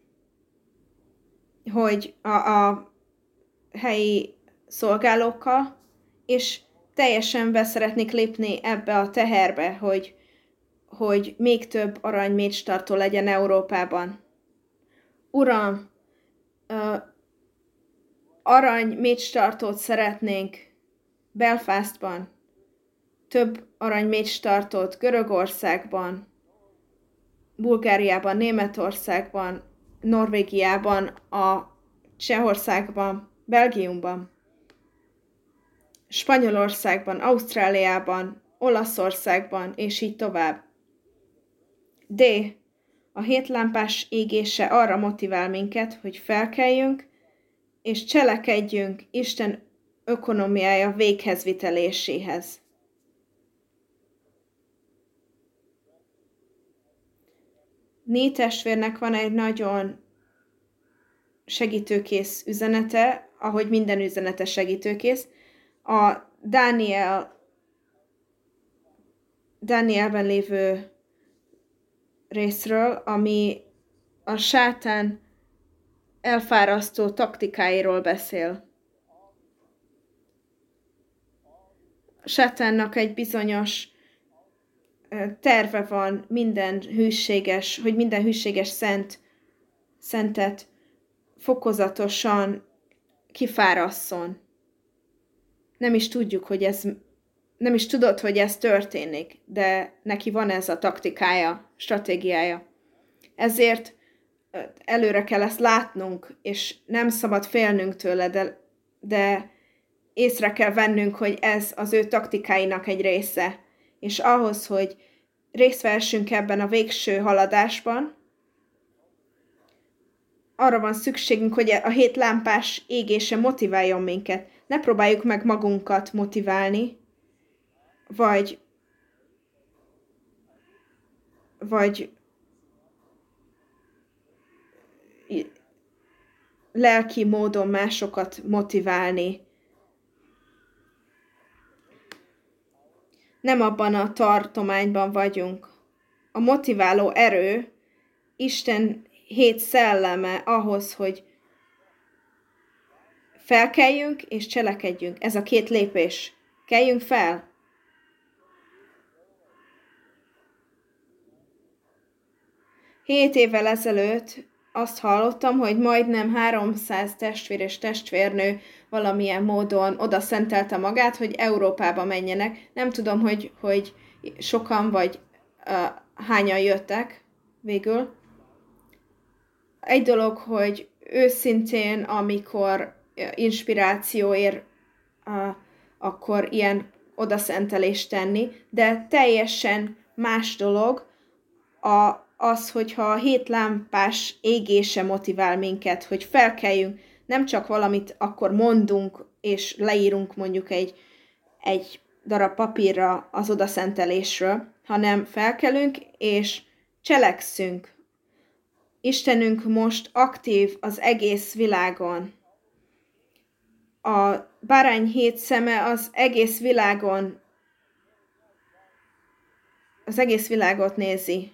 hogy a, a helyi szolgálókkal, és teljesen be szeretnék lépni ebbe a teherbe, hogy, hogy még több aranymécstartó legyen Európában. Uram, uh, aranymécstartót szeretnénk Belfastban, több aranymécstartót Görögországban, Bulgáriában, Németországban, Norvégiában, a Csehországban, Belgiumban, Spanyolországban, Ausztráliában, Olaszországban, és így tovább. D. A hétlámpás égése arra motivál minket, hogy felkeljünk, és cselekedjünk Isten ökonomiája véghezviteléséhez. Né testvérnek van egy nagyon segítőkész üzenete, ahogy minden üzenete segítőkész. A Dániel, Dánielben lévő részről, ami a sátán elfárasztó taktikáiról beszél. A sátánnak egy bizonyos terve van minden hűséges, hogy minden hűséges szent, szentet fokozatosan kifárasszon. Nem is tudjuk, hogy ez, nem is tudod, hogy ez történik, de neki van ez a taktikája, stratégiája. Ezért előre kell ezt látnunk, és nem szabad félnünk tőle, de, de észre kell vennünk, hogy ez az ő taktikáinak egy része. És ahhoz, hogy részt vehessünk ebben a végső haladásban, arra van szükségünk, hogy a hét lámpás égése motiváljon minket. Ne próbáljuk meg magunkat motiválni, vagy, vagy lelki módon másokat motiválni. Nem abban a tartományban vagyunk. A motiváló erő, Isten hét szelleme ahhoz, hogy felkeljünk és cselekedjünk. Ez a két lépés. Keljünk fel. Hét évvel ezelőtt azt hallottam, hogy majdnem háromszáz testvér és testvérnő valamilyen módon oda szentelte magát, hogy Európába menjenek. Nem tudom, hogy, hogy sokan vagy uh, hányan jöttek végül. Egy dolog, hogy őszintén, amikor inspiráció ér, uh, akkor ilyen odaszentelést tenni, de teljesen más dolog a, az, hogyha a hét lámpás égése motivál minket, hogy felkeljünk, nem csak valamit akkor mondunk, és leírunk mondjuk egy, egy darab papírra az odaszentelésről, hanem felkelünk, és cselekszünk. Istenünk most aktív az egész világon. A bárány hét szeme az egész világon, az egész világot nézi.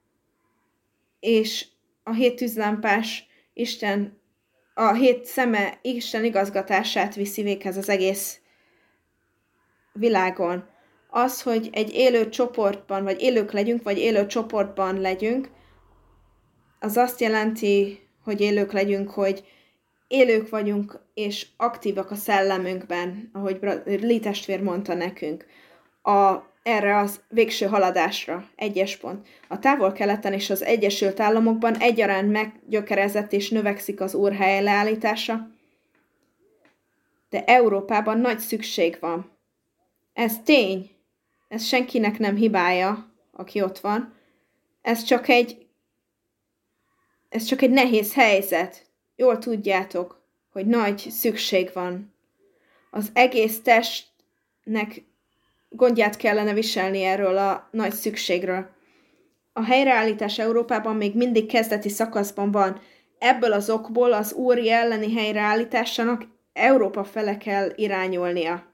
És a hét tűzlámpás Isten, a hét szeme Isten igazgatását viszi véghez az egész világon. Az, hogy egy élő csoportban, vagy élők legyünk, vagy élő csoportban legyünk, az azt jelenti, hogy élők legyünk, hogy élők vagyunk, és aktívak a szellemünkben, ahogy Lee testvér mondta nekünk, a, erre az végső haladásra, egyes pont. A Távol-Keleten és az Egyesült Államokban egyaránt meggyökerezett és növekszik az Úr helyreállítása, de Európában nagy szükség van. Ez tény, ez senkinek nem hibája, aki ott van, ez csak egy Ez csak egy nehéz helyzet. Jól tudjátok, hogy nagy szükség van. Az egész testnek gondját kellene viselni erről a nagy szükségről. a helyreállítás Európában még mindig kezdeti szakaszban van. Ebből az okból az Úr elleni helyreállításának Európa fele kell irányulnia.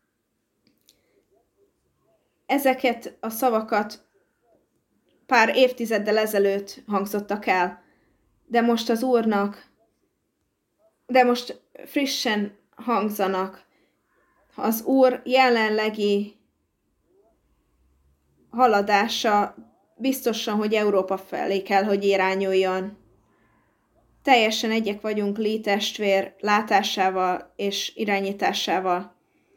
Ezeket a szavakat pár évtizeddel ezelőtt hangzottak el, de most az Úrnak, de most frissen hangzanak. Az Úr jelenlegi haladása biztosan, hogy Európa felé kell, hogy irányuljon. Teljesen egyek vagyunk Lee testvér látásával és irányításával.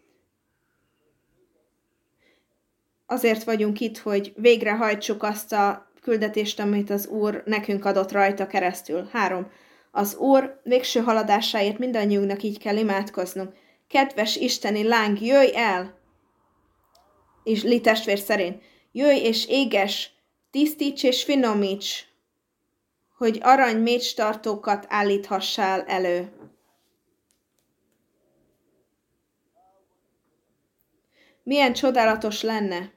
Azért vagyunk itt, hogy végrehajtsuk azt a küldetést, amit az Úr nekünk adott rajta keresztül. Három. Az Úr végső haladásáért mindannyiunknak így kell imádkoznunk. Kedves isteni láng, jöjj el! És Lee testvér szerint, jöjj és éges, tisztíts és finomíts, hogy arany mécstartókat állíthassál elő. Milyen csodálatos lenne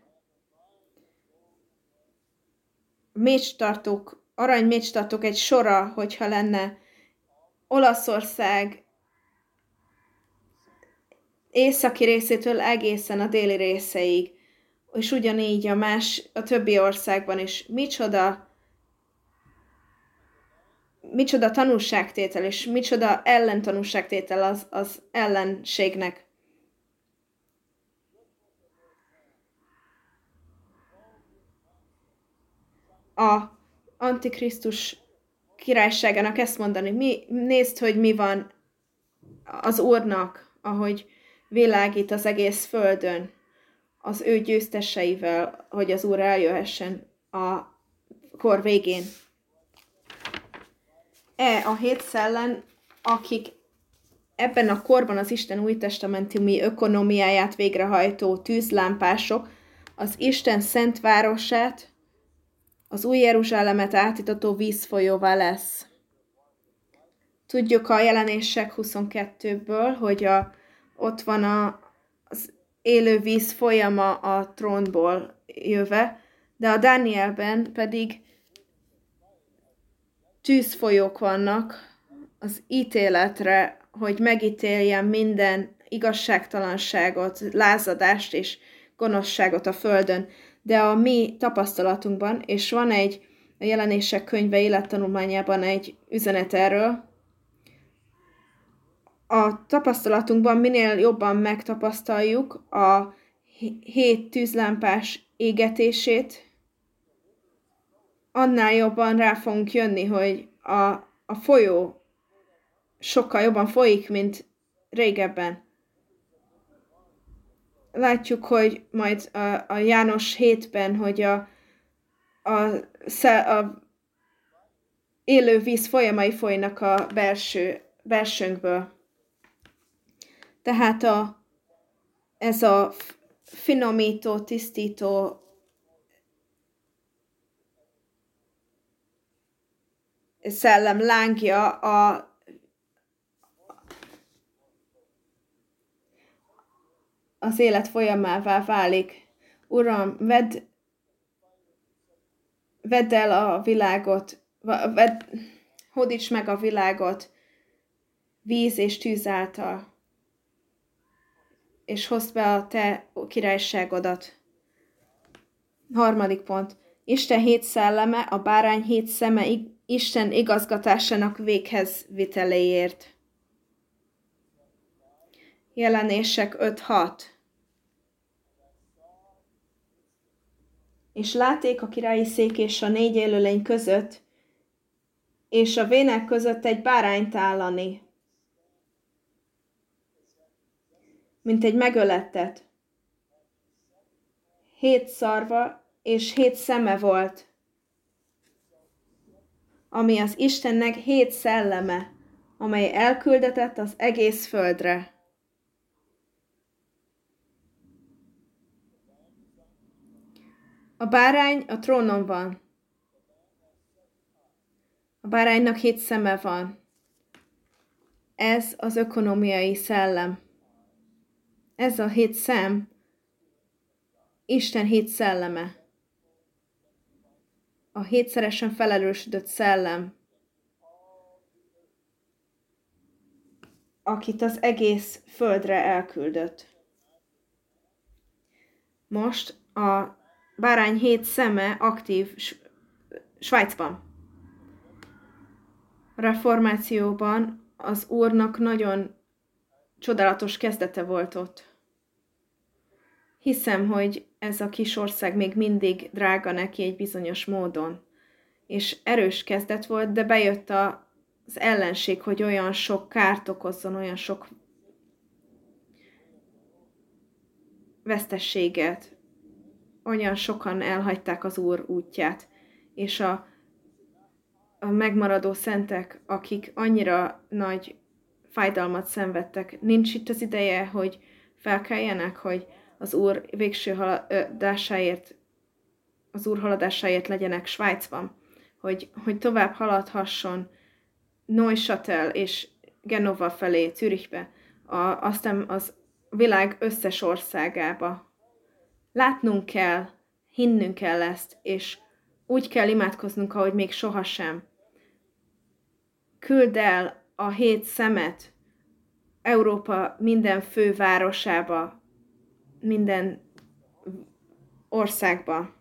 mécstartók, arany mécstartók egy sora, hogyha lenne Olaszország északi részétől egészen a déli részeig, és ugyanígy a más, a többi országban is. Micsoda, micsoda tanúságtétel, és micsoda ellentanúságtétel az, az ellenségnek. A Antikrisztus királyságának ezt mondani. Mi, nézd, hogy mi van az Úrnak, ahogy világít az egész földön, az ő győzteseivel, hogy az Úr eljöhessen a kor végén. E a hét szellem, akik ebben a korban az Isten új testamentumi ökonomiáját végrehajtó tűzlámpások, az Isten szent városát, az új Jeruzsálemet átítató vízfolyóvá lesz. Tudjuk a jelenések huszonkettőből, hogy a, ott van a, az élő víz folyama a trónból jöve, de a Dánielben pedig tűzfolyók vannak az ítéletre, hogy megítéljen minden igazságtalanságot, lázadást és gonoszságot a földön. De a mi tapasztalatunkban, és van egy a Jelenések könyve élettanulmányában egy üzenet erről, a tapasztalatunkban minél jobban megtapasztaljuk a hét tűzlámpás égetését, annál jobban rá fogunk jönni, hogy a, a folyó sokkal jobban folyik, mint régebben. Látjuk, hogy majd a, a János hétben, hogy a, a, a élő víz folyamai folynak a belső, belsőnkből. Tehát a, ez a finomító, tisztító szellem lángja a az élet folyamává válik. Uram, vedd, vedd el a világot, vedd, hódíts meg a világot víz és tűz által, és hozd be a te királyságodat. Harmadik pont. Isten hét szelleme, a bárány hét szeme Isten igazgatásának véghez viteléért. Jelenések öt hat. És látték a királyi szék és a négy élőlény között, és a vének között egy bárányt állani, mint egy megölettet. Hét szarva és hét szeme volt, ami az Istennek hét szelleme, amely elküldetett az egész földre. A bárány a trónon van. A báránynak hét szeme van. Ez az ökonomiai szellem. Ez a hét szem, Isten hét szelleme. a hétszeresen felerősödött szellem, akit az egész földre elküldött. Most a bárány hét szeme aktív Svájcban. A reformációban az Úrnak nagyon csodálatos kezdete volt ott. Hiszem, hogy ez a kis ország még mindig drága neki egy bizonyos módon. És erős kezdet volt, de bejött a, az ellenség, hogy olyan sok kárt okozzon, olyan sok vesztességet. Olyan sokan elhagyták az Úr útját. És a, a megmaradó szentek, akik annyira nagy fájdalmat szenvedtek, nincs itt az ideje, hogy felkeljenek, hogy az Úr végső haladásáért, az Úr haladásáért legyenek Svájcban, hogy, hogy tovább haladhasson Neuchâtel és Genova felé, Zürichbe, a, aztán az világ összes országába. Látnunk kell, hinnünk kell ezt, és úgy kell imádkoznunk, ahogy még sohasem. Küld el a hét szemet Európa minden fővárosába, minden országba.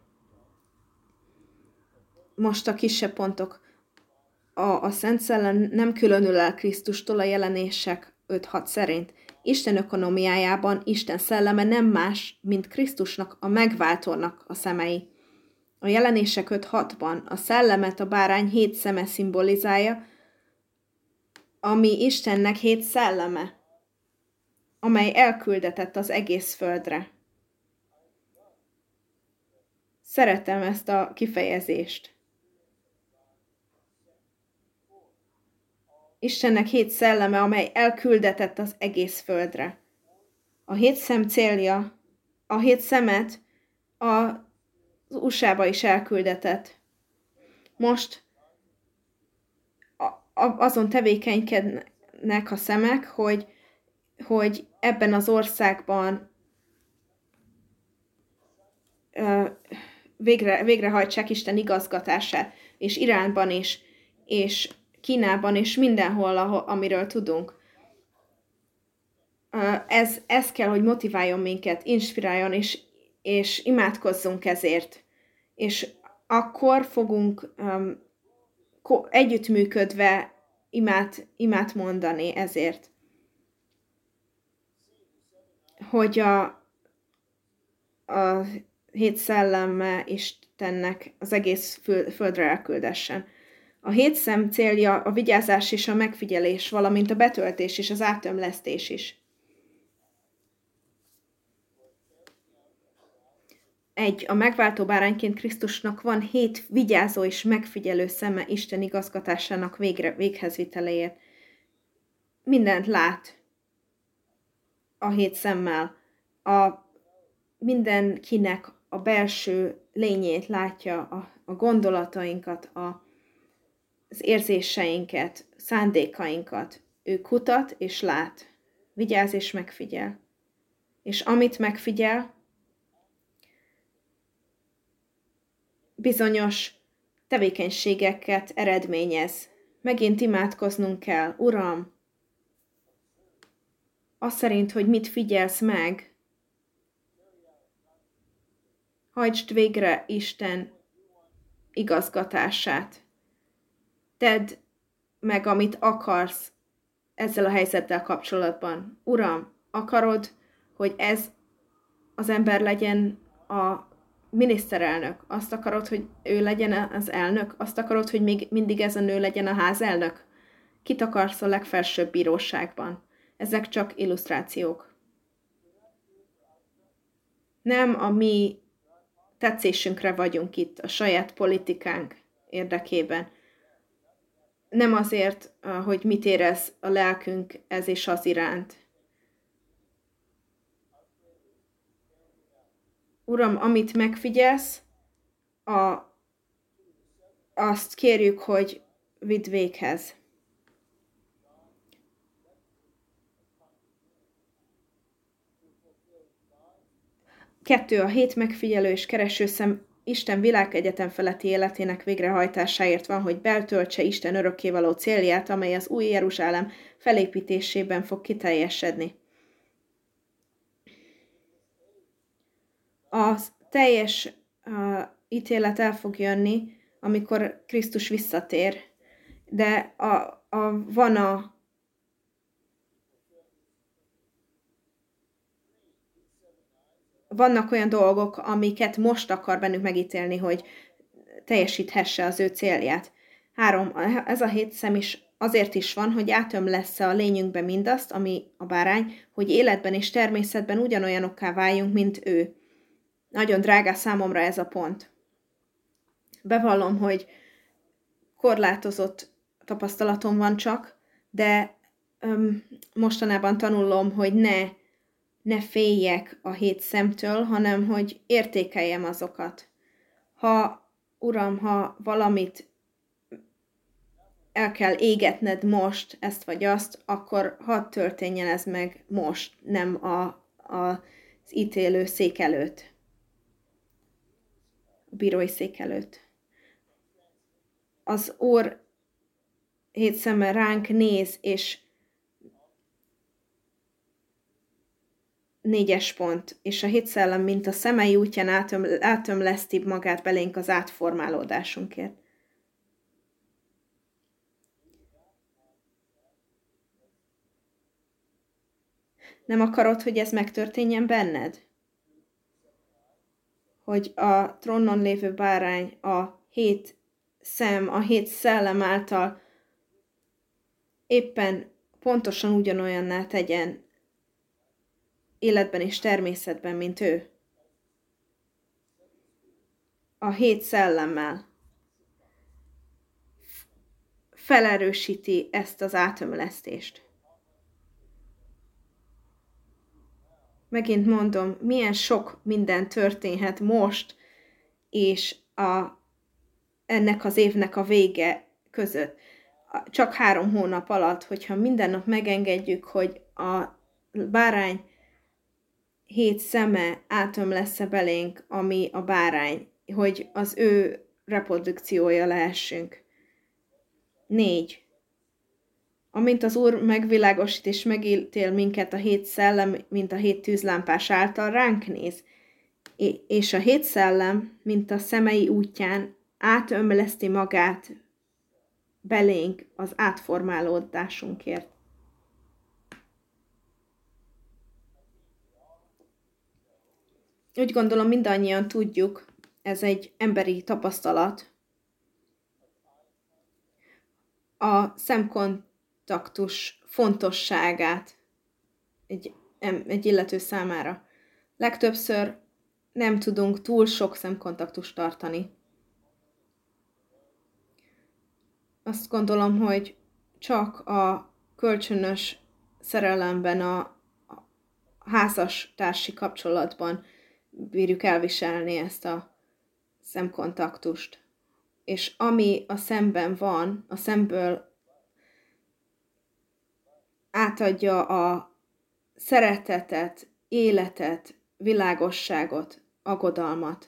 Most a kisebb pontok. A, a Szent Szellem nem különül el Krisztustól a jelenések öt hat szerint. Isten ökonomiájában Isten szelleme nem más, mint Krisztusnak, a megváltónak a szemei. A jelenések öt hatban a szellemet a bárány hét szeme szimbolizálja, ami Istennek hét szelleme, amely elküldetett az egész földre. Szeretem ezt a kifejezést. Istennek hét szelleme, amely elküldetett az egész földre. A hét szem célja, a hét szemet az u es á-ba is elküldetett. Most azon tevékenykednek a szemek, hogy, hogy ebben az országban végre, végrehajtsák Isten igazgatását, és Iránban is, és Kínában, és mindenhol, ahol, amiről tudunk. Ez, ez kell, hogy motiváljon minket, inspiráljon, és, és imádkozzunk ezért. És akkor fogunk um, együttműködve imát, imát mondani ezért. Hogy a, a hét szelleme Istennek az egész földre elküldessen. A hét szem célja a vigyázás és a megfigyelés, valamint a betöltés és az átömlesztés is. Egy, a megváltó bárányként Krisztusnak van hét vigyázó és megfigyelő szeme Isten igazgatásának végre, véghezviteléért. Mindent lát a hét szemmel. A mindenkinek a belső lényét látja, a, a gondolatainkat, a, az érzéseinket, szándékainkat. Ő kutat és lát, vigyáz és megfigyel. És amit megfigyel, bizonyos tevékenységeket eredményez. Megint imádkoznunk kell. Uram, az szerint, hogy mit figyelsz meg, hajtsd végre Isten igazgatását. Tedd meg, amit akarsz ezzel a helyzettel kapcsolatban. Uram, akarod, hogy ez az ember legyen a miniszterelnök? Azt akarod, hogy ő legyen az elnök? Azt akarod, hogy még mindig ez a nő legyen a házelnök? Kit akarsz a legfelsőbb bíróságban? Ezek csak illusztrációk. Nem a mi tetszésünkre vagyunk itt, a saját politikánk érdekében. Nem azért, hogy mit érez a lelkünk ez és az iránt. Uram, amit megfigyelsz, a, azt kérjük, hogy vidd véghez. Kettő, a hét megfigyelő és kereső szem Isten világegyetem feletti életének végrehajtásáért van, hogy betöltse Isten örökkévaló célját, amely az új Jeruzsálem felépítésében fog kiteljesedni. A teljes uh, ítélet el fog jönni, amikor Krisztus visszatér, de a, a, van a vannak olyan dolgok, amiket most akar bennük megítélni, hogy teljesíthesse az ő célját. Három, ez a hét szem is azért is van, hogy átömlessze a lényünkbe mindazt, ami a bárány, hogy életben és természetben ugyanolyanokká váljunk, mint ő. Nagyon drága számomra ez a pont. Bevallom, hogy korlátozott tapasztalatom van csak, de öm, mostanában tanulom, hogy ne, ne féljek a hét szemtől, hanem hogy értékeljem azokat. Ha, Uram, ha valamit el kell égetned most, ezt vagy azt, akkor hadd történjen ez meg most, nem a, a, az ítélő szék előtt. A bírói szék előtt. Az Úr hét szeme ránk néz, és négyes pont, és a hét szellem, mint a szemei útján átöm, átömleszti magát belénk az átformálódásunkért. Nem akarod, hogy ez megtörténjen benned? Hogy a trónon lévő bárány a hét szem, a hét szellem által éppen pontosan ugyanolyanná tegyen életben és természetben, mint ő. A hét szellemmel felerősíti ezt az átömlesztést. Megint mondom, milyen sok minden történhet most, és a, ennek az évnek a vége között. Csak három hónap alatt, hogyha minden nap megengedjük, hogy a bárány hét szeme átömlesz-e belénk, ami a bárány, hogy az ő reprodukciója lehessünk. Négy. Amint az Úr megvilágosít és megítél minket a hét szellem, mint a hét tűzlámpás által, ránk néz, és a hét szellem, mint a szemei útján átömleszti magát belénk az átformálódásunkért. Úgy gondolom, mindannyian tudjuk, ez egy emberi tapasztalat, a szemkontaktus fontosságát egy, egy illető számára. Legtöbbször nem tudunk túl sok szemkontaktust tartani. Azt gondolom, hogy csak a kölcsönös szerelemben, a, a házas társi kapcsolatban bírjuk elviselni ezt a szemkontaktust. És ami a szemben van, a szemből átadja a szeretetet, életet, világosságot, aggodalmat.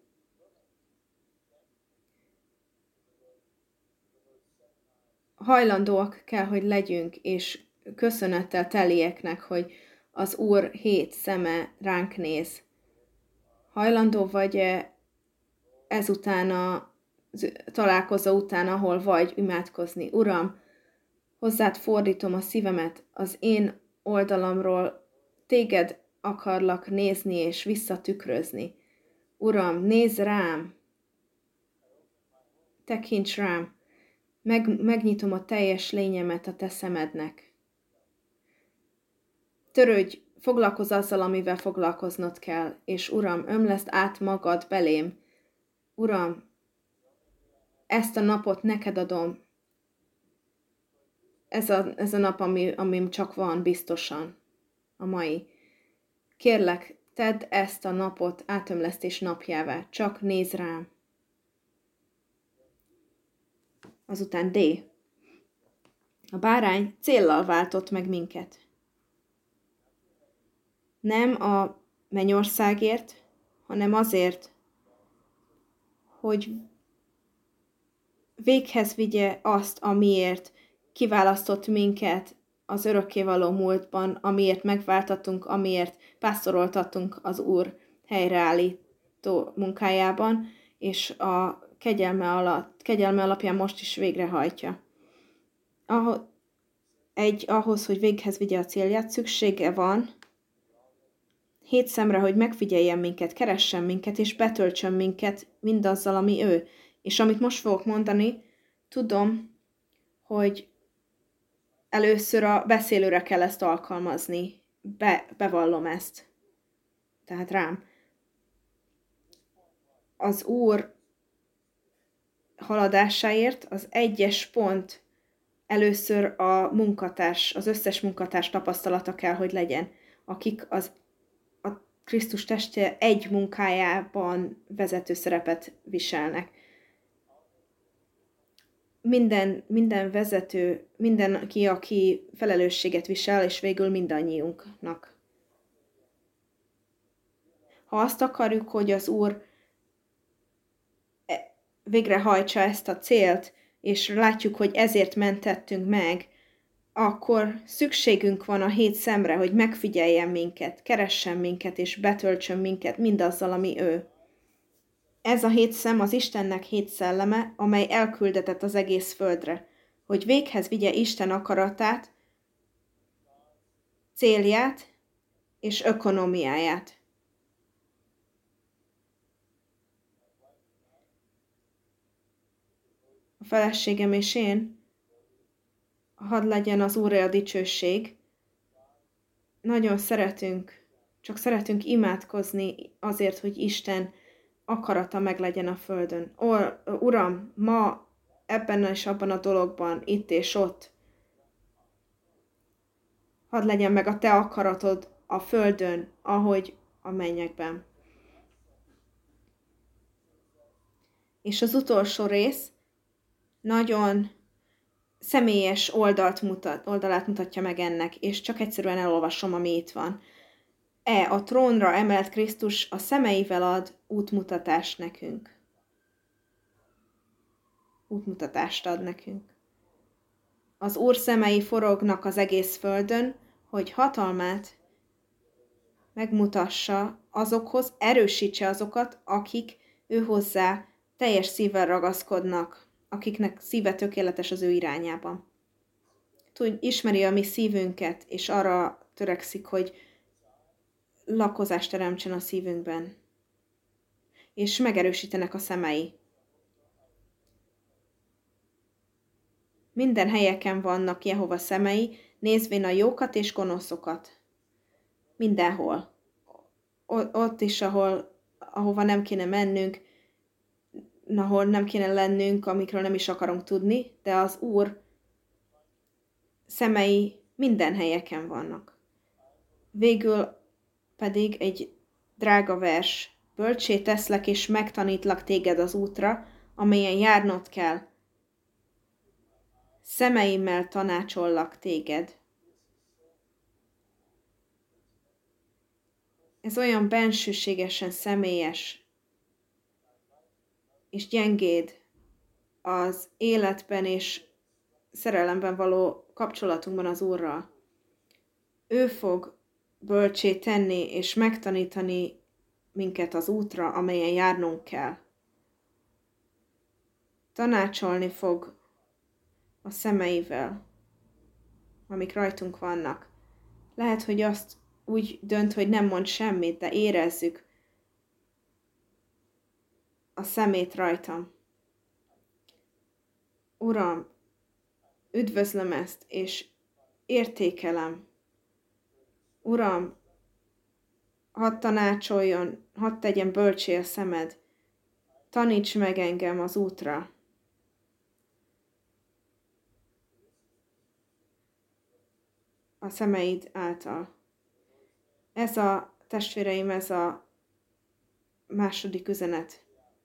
Hajlandóak kell, hogy legyünk, és köszönettel telieknek, hogy az Úr hét szeme ránk néz. Hajlandó vagy ezután a találkozó után, ahol vagy, imádkozni. Uram, hozzád fordítom a szívemet, az én oldalamról téged akarlak nézni és visszatükrözni. Uram, nézz rám, tekints rám, Meg, megnyitom a teljes lényemet a te szemednek. Törődj, foglalkozz azzal, amivel foglalkoznod kell, és Uram, ömleszd át magad belém. Uram, ezt a napot neked adom. Ez a, ez a nap, ami, amim csak van biztosan, a mai. Kérlek, tedd ezt a napot átömlesztés napjává, csak nézz rám. Azután D. A bárány céllal váltott meg minket. Nem a mennyországért, hanem azért, hogy véghez vigye azt, amiért kiválasztott minket az örökkévaló múltban, amiért megváltattunk, amiért pásztoroltattunk az Úr helyreállító munkájában, és a kegyelme, alatt, kegyelme alapján most is végrehajtja. Ahhoz, egy, ahhoz, hogy véghez vigye a célját, szüksége van hét szemre, hogy megfigyeljen minket, keressen minket, és betöltsön minket mindazzal, ami ő. És amit most fogok mondani, tudom, hogy először a beszélőre kell ezt alkalmazni. Be, bevallom ezt. Tehát rám. Az Úr haladásáért az egyes pont először a munkatárs, az összes munkatárs tapasztalata kell, hogy legyen, akik az a Krisztus teste egy munkájában vezető szerepet viselnek. Minden, minden vezető, mindenki, aki felelősséget visel, és végül mindannyiunknak. Ha azt akarjuk, hogy az Úr végrehajtsa ezt a célt, és látjuk, hogy ezért mentettünk meg, akkor szükségünk van a hét szemre, hogy megfigyeljen minket, keressen minket, és betöltsön minket mindazzal, ami ő. Ez a hét szem az Istennek hét szelleme, amely elküldetett az egész földre, hogy véghez vigye Isten akaratát, célját és ökonomiáját. A feleségem és én, hadd legyen az Úré a dicsőség, nagyon szeretünk, csak szeretünk imádkozni azért, hogy Isten akarata meglegyen a földön. Ó, Uram, ma ebben és abban a dologban, itt és ott, hadd legyen meg a Te akaratod a földön, ahogy a mennyekben. És az utolsó rész nagyon személyes oldalt mutat, oldalát mutatja meg ennek, és csak egyszerűen elolvasom, ami itt van. E, a trónra emelt Krisztus a szemeivel ad útmutatást nekünk. Útmutatást ad nekünk. Az Úr szemei forognak az egész földön, hogy hatalmát megmutassa azokhoz, erősítse azokat, akik ő hozzá teljes szívvel ragaszkodnak, akiknek szíve tökéletes az ő irányában. Tud, ismeri a mi szívünket, és arra törekszik, hogy lakozást teremtsen a szívünkben. És megerősítenek a szemei. Minden helyeken vannak Jehova szemei, nézvén a jókat és gonoszokat. Mindenhol. O- ott is, ahol, ahova nem kéne mennünk, ahol nem kéne lennünk, amikről nem is akarunk tudni, de az Úr szemei minden helyeken vannak. Végül pedig egy drága vers. Bölcsé teszlek és megtanítlak téged az útra, amelyen járnod kell. Szemeimmel tanácsollak téged. Ez olyan bensőségesen személyes és gyengéd az életben és szerelemben való kapcsolatunkban az Úrral. Ő fog bölcsé tenni és megtanítani minket az útra, amelyen járnunk kell. Tanácsolni fog a szemeivel, amik rajtunk vannak. Lehet, hogy azt úgy dönt, hogy nem mond semmit, de érezzük a szemét rajtam. Uram, üdvözlöm ezt, és értékelem. Uram, hadd tanácsoljon, hadd tegyen bölcsé a szemed. Taníts meg engem az útra. A szemeid által. Ez a, testvéreim, ez a második üzenet.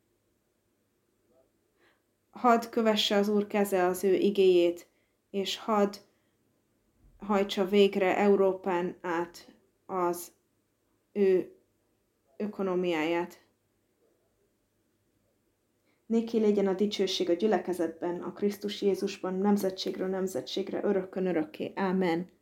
Hadd kövesse az Úr keze az ő igéjét, és hadd hajtsa végre Európán át az ő ökonomiáját. Néki legyen a dicsőség a gyülekezetben, a Krisztus Jézusban, nemzetségről nemzetségre, örökkön örökké. Ámen.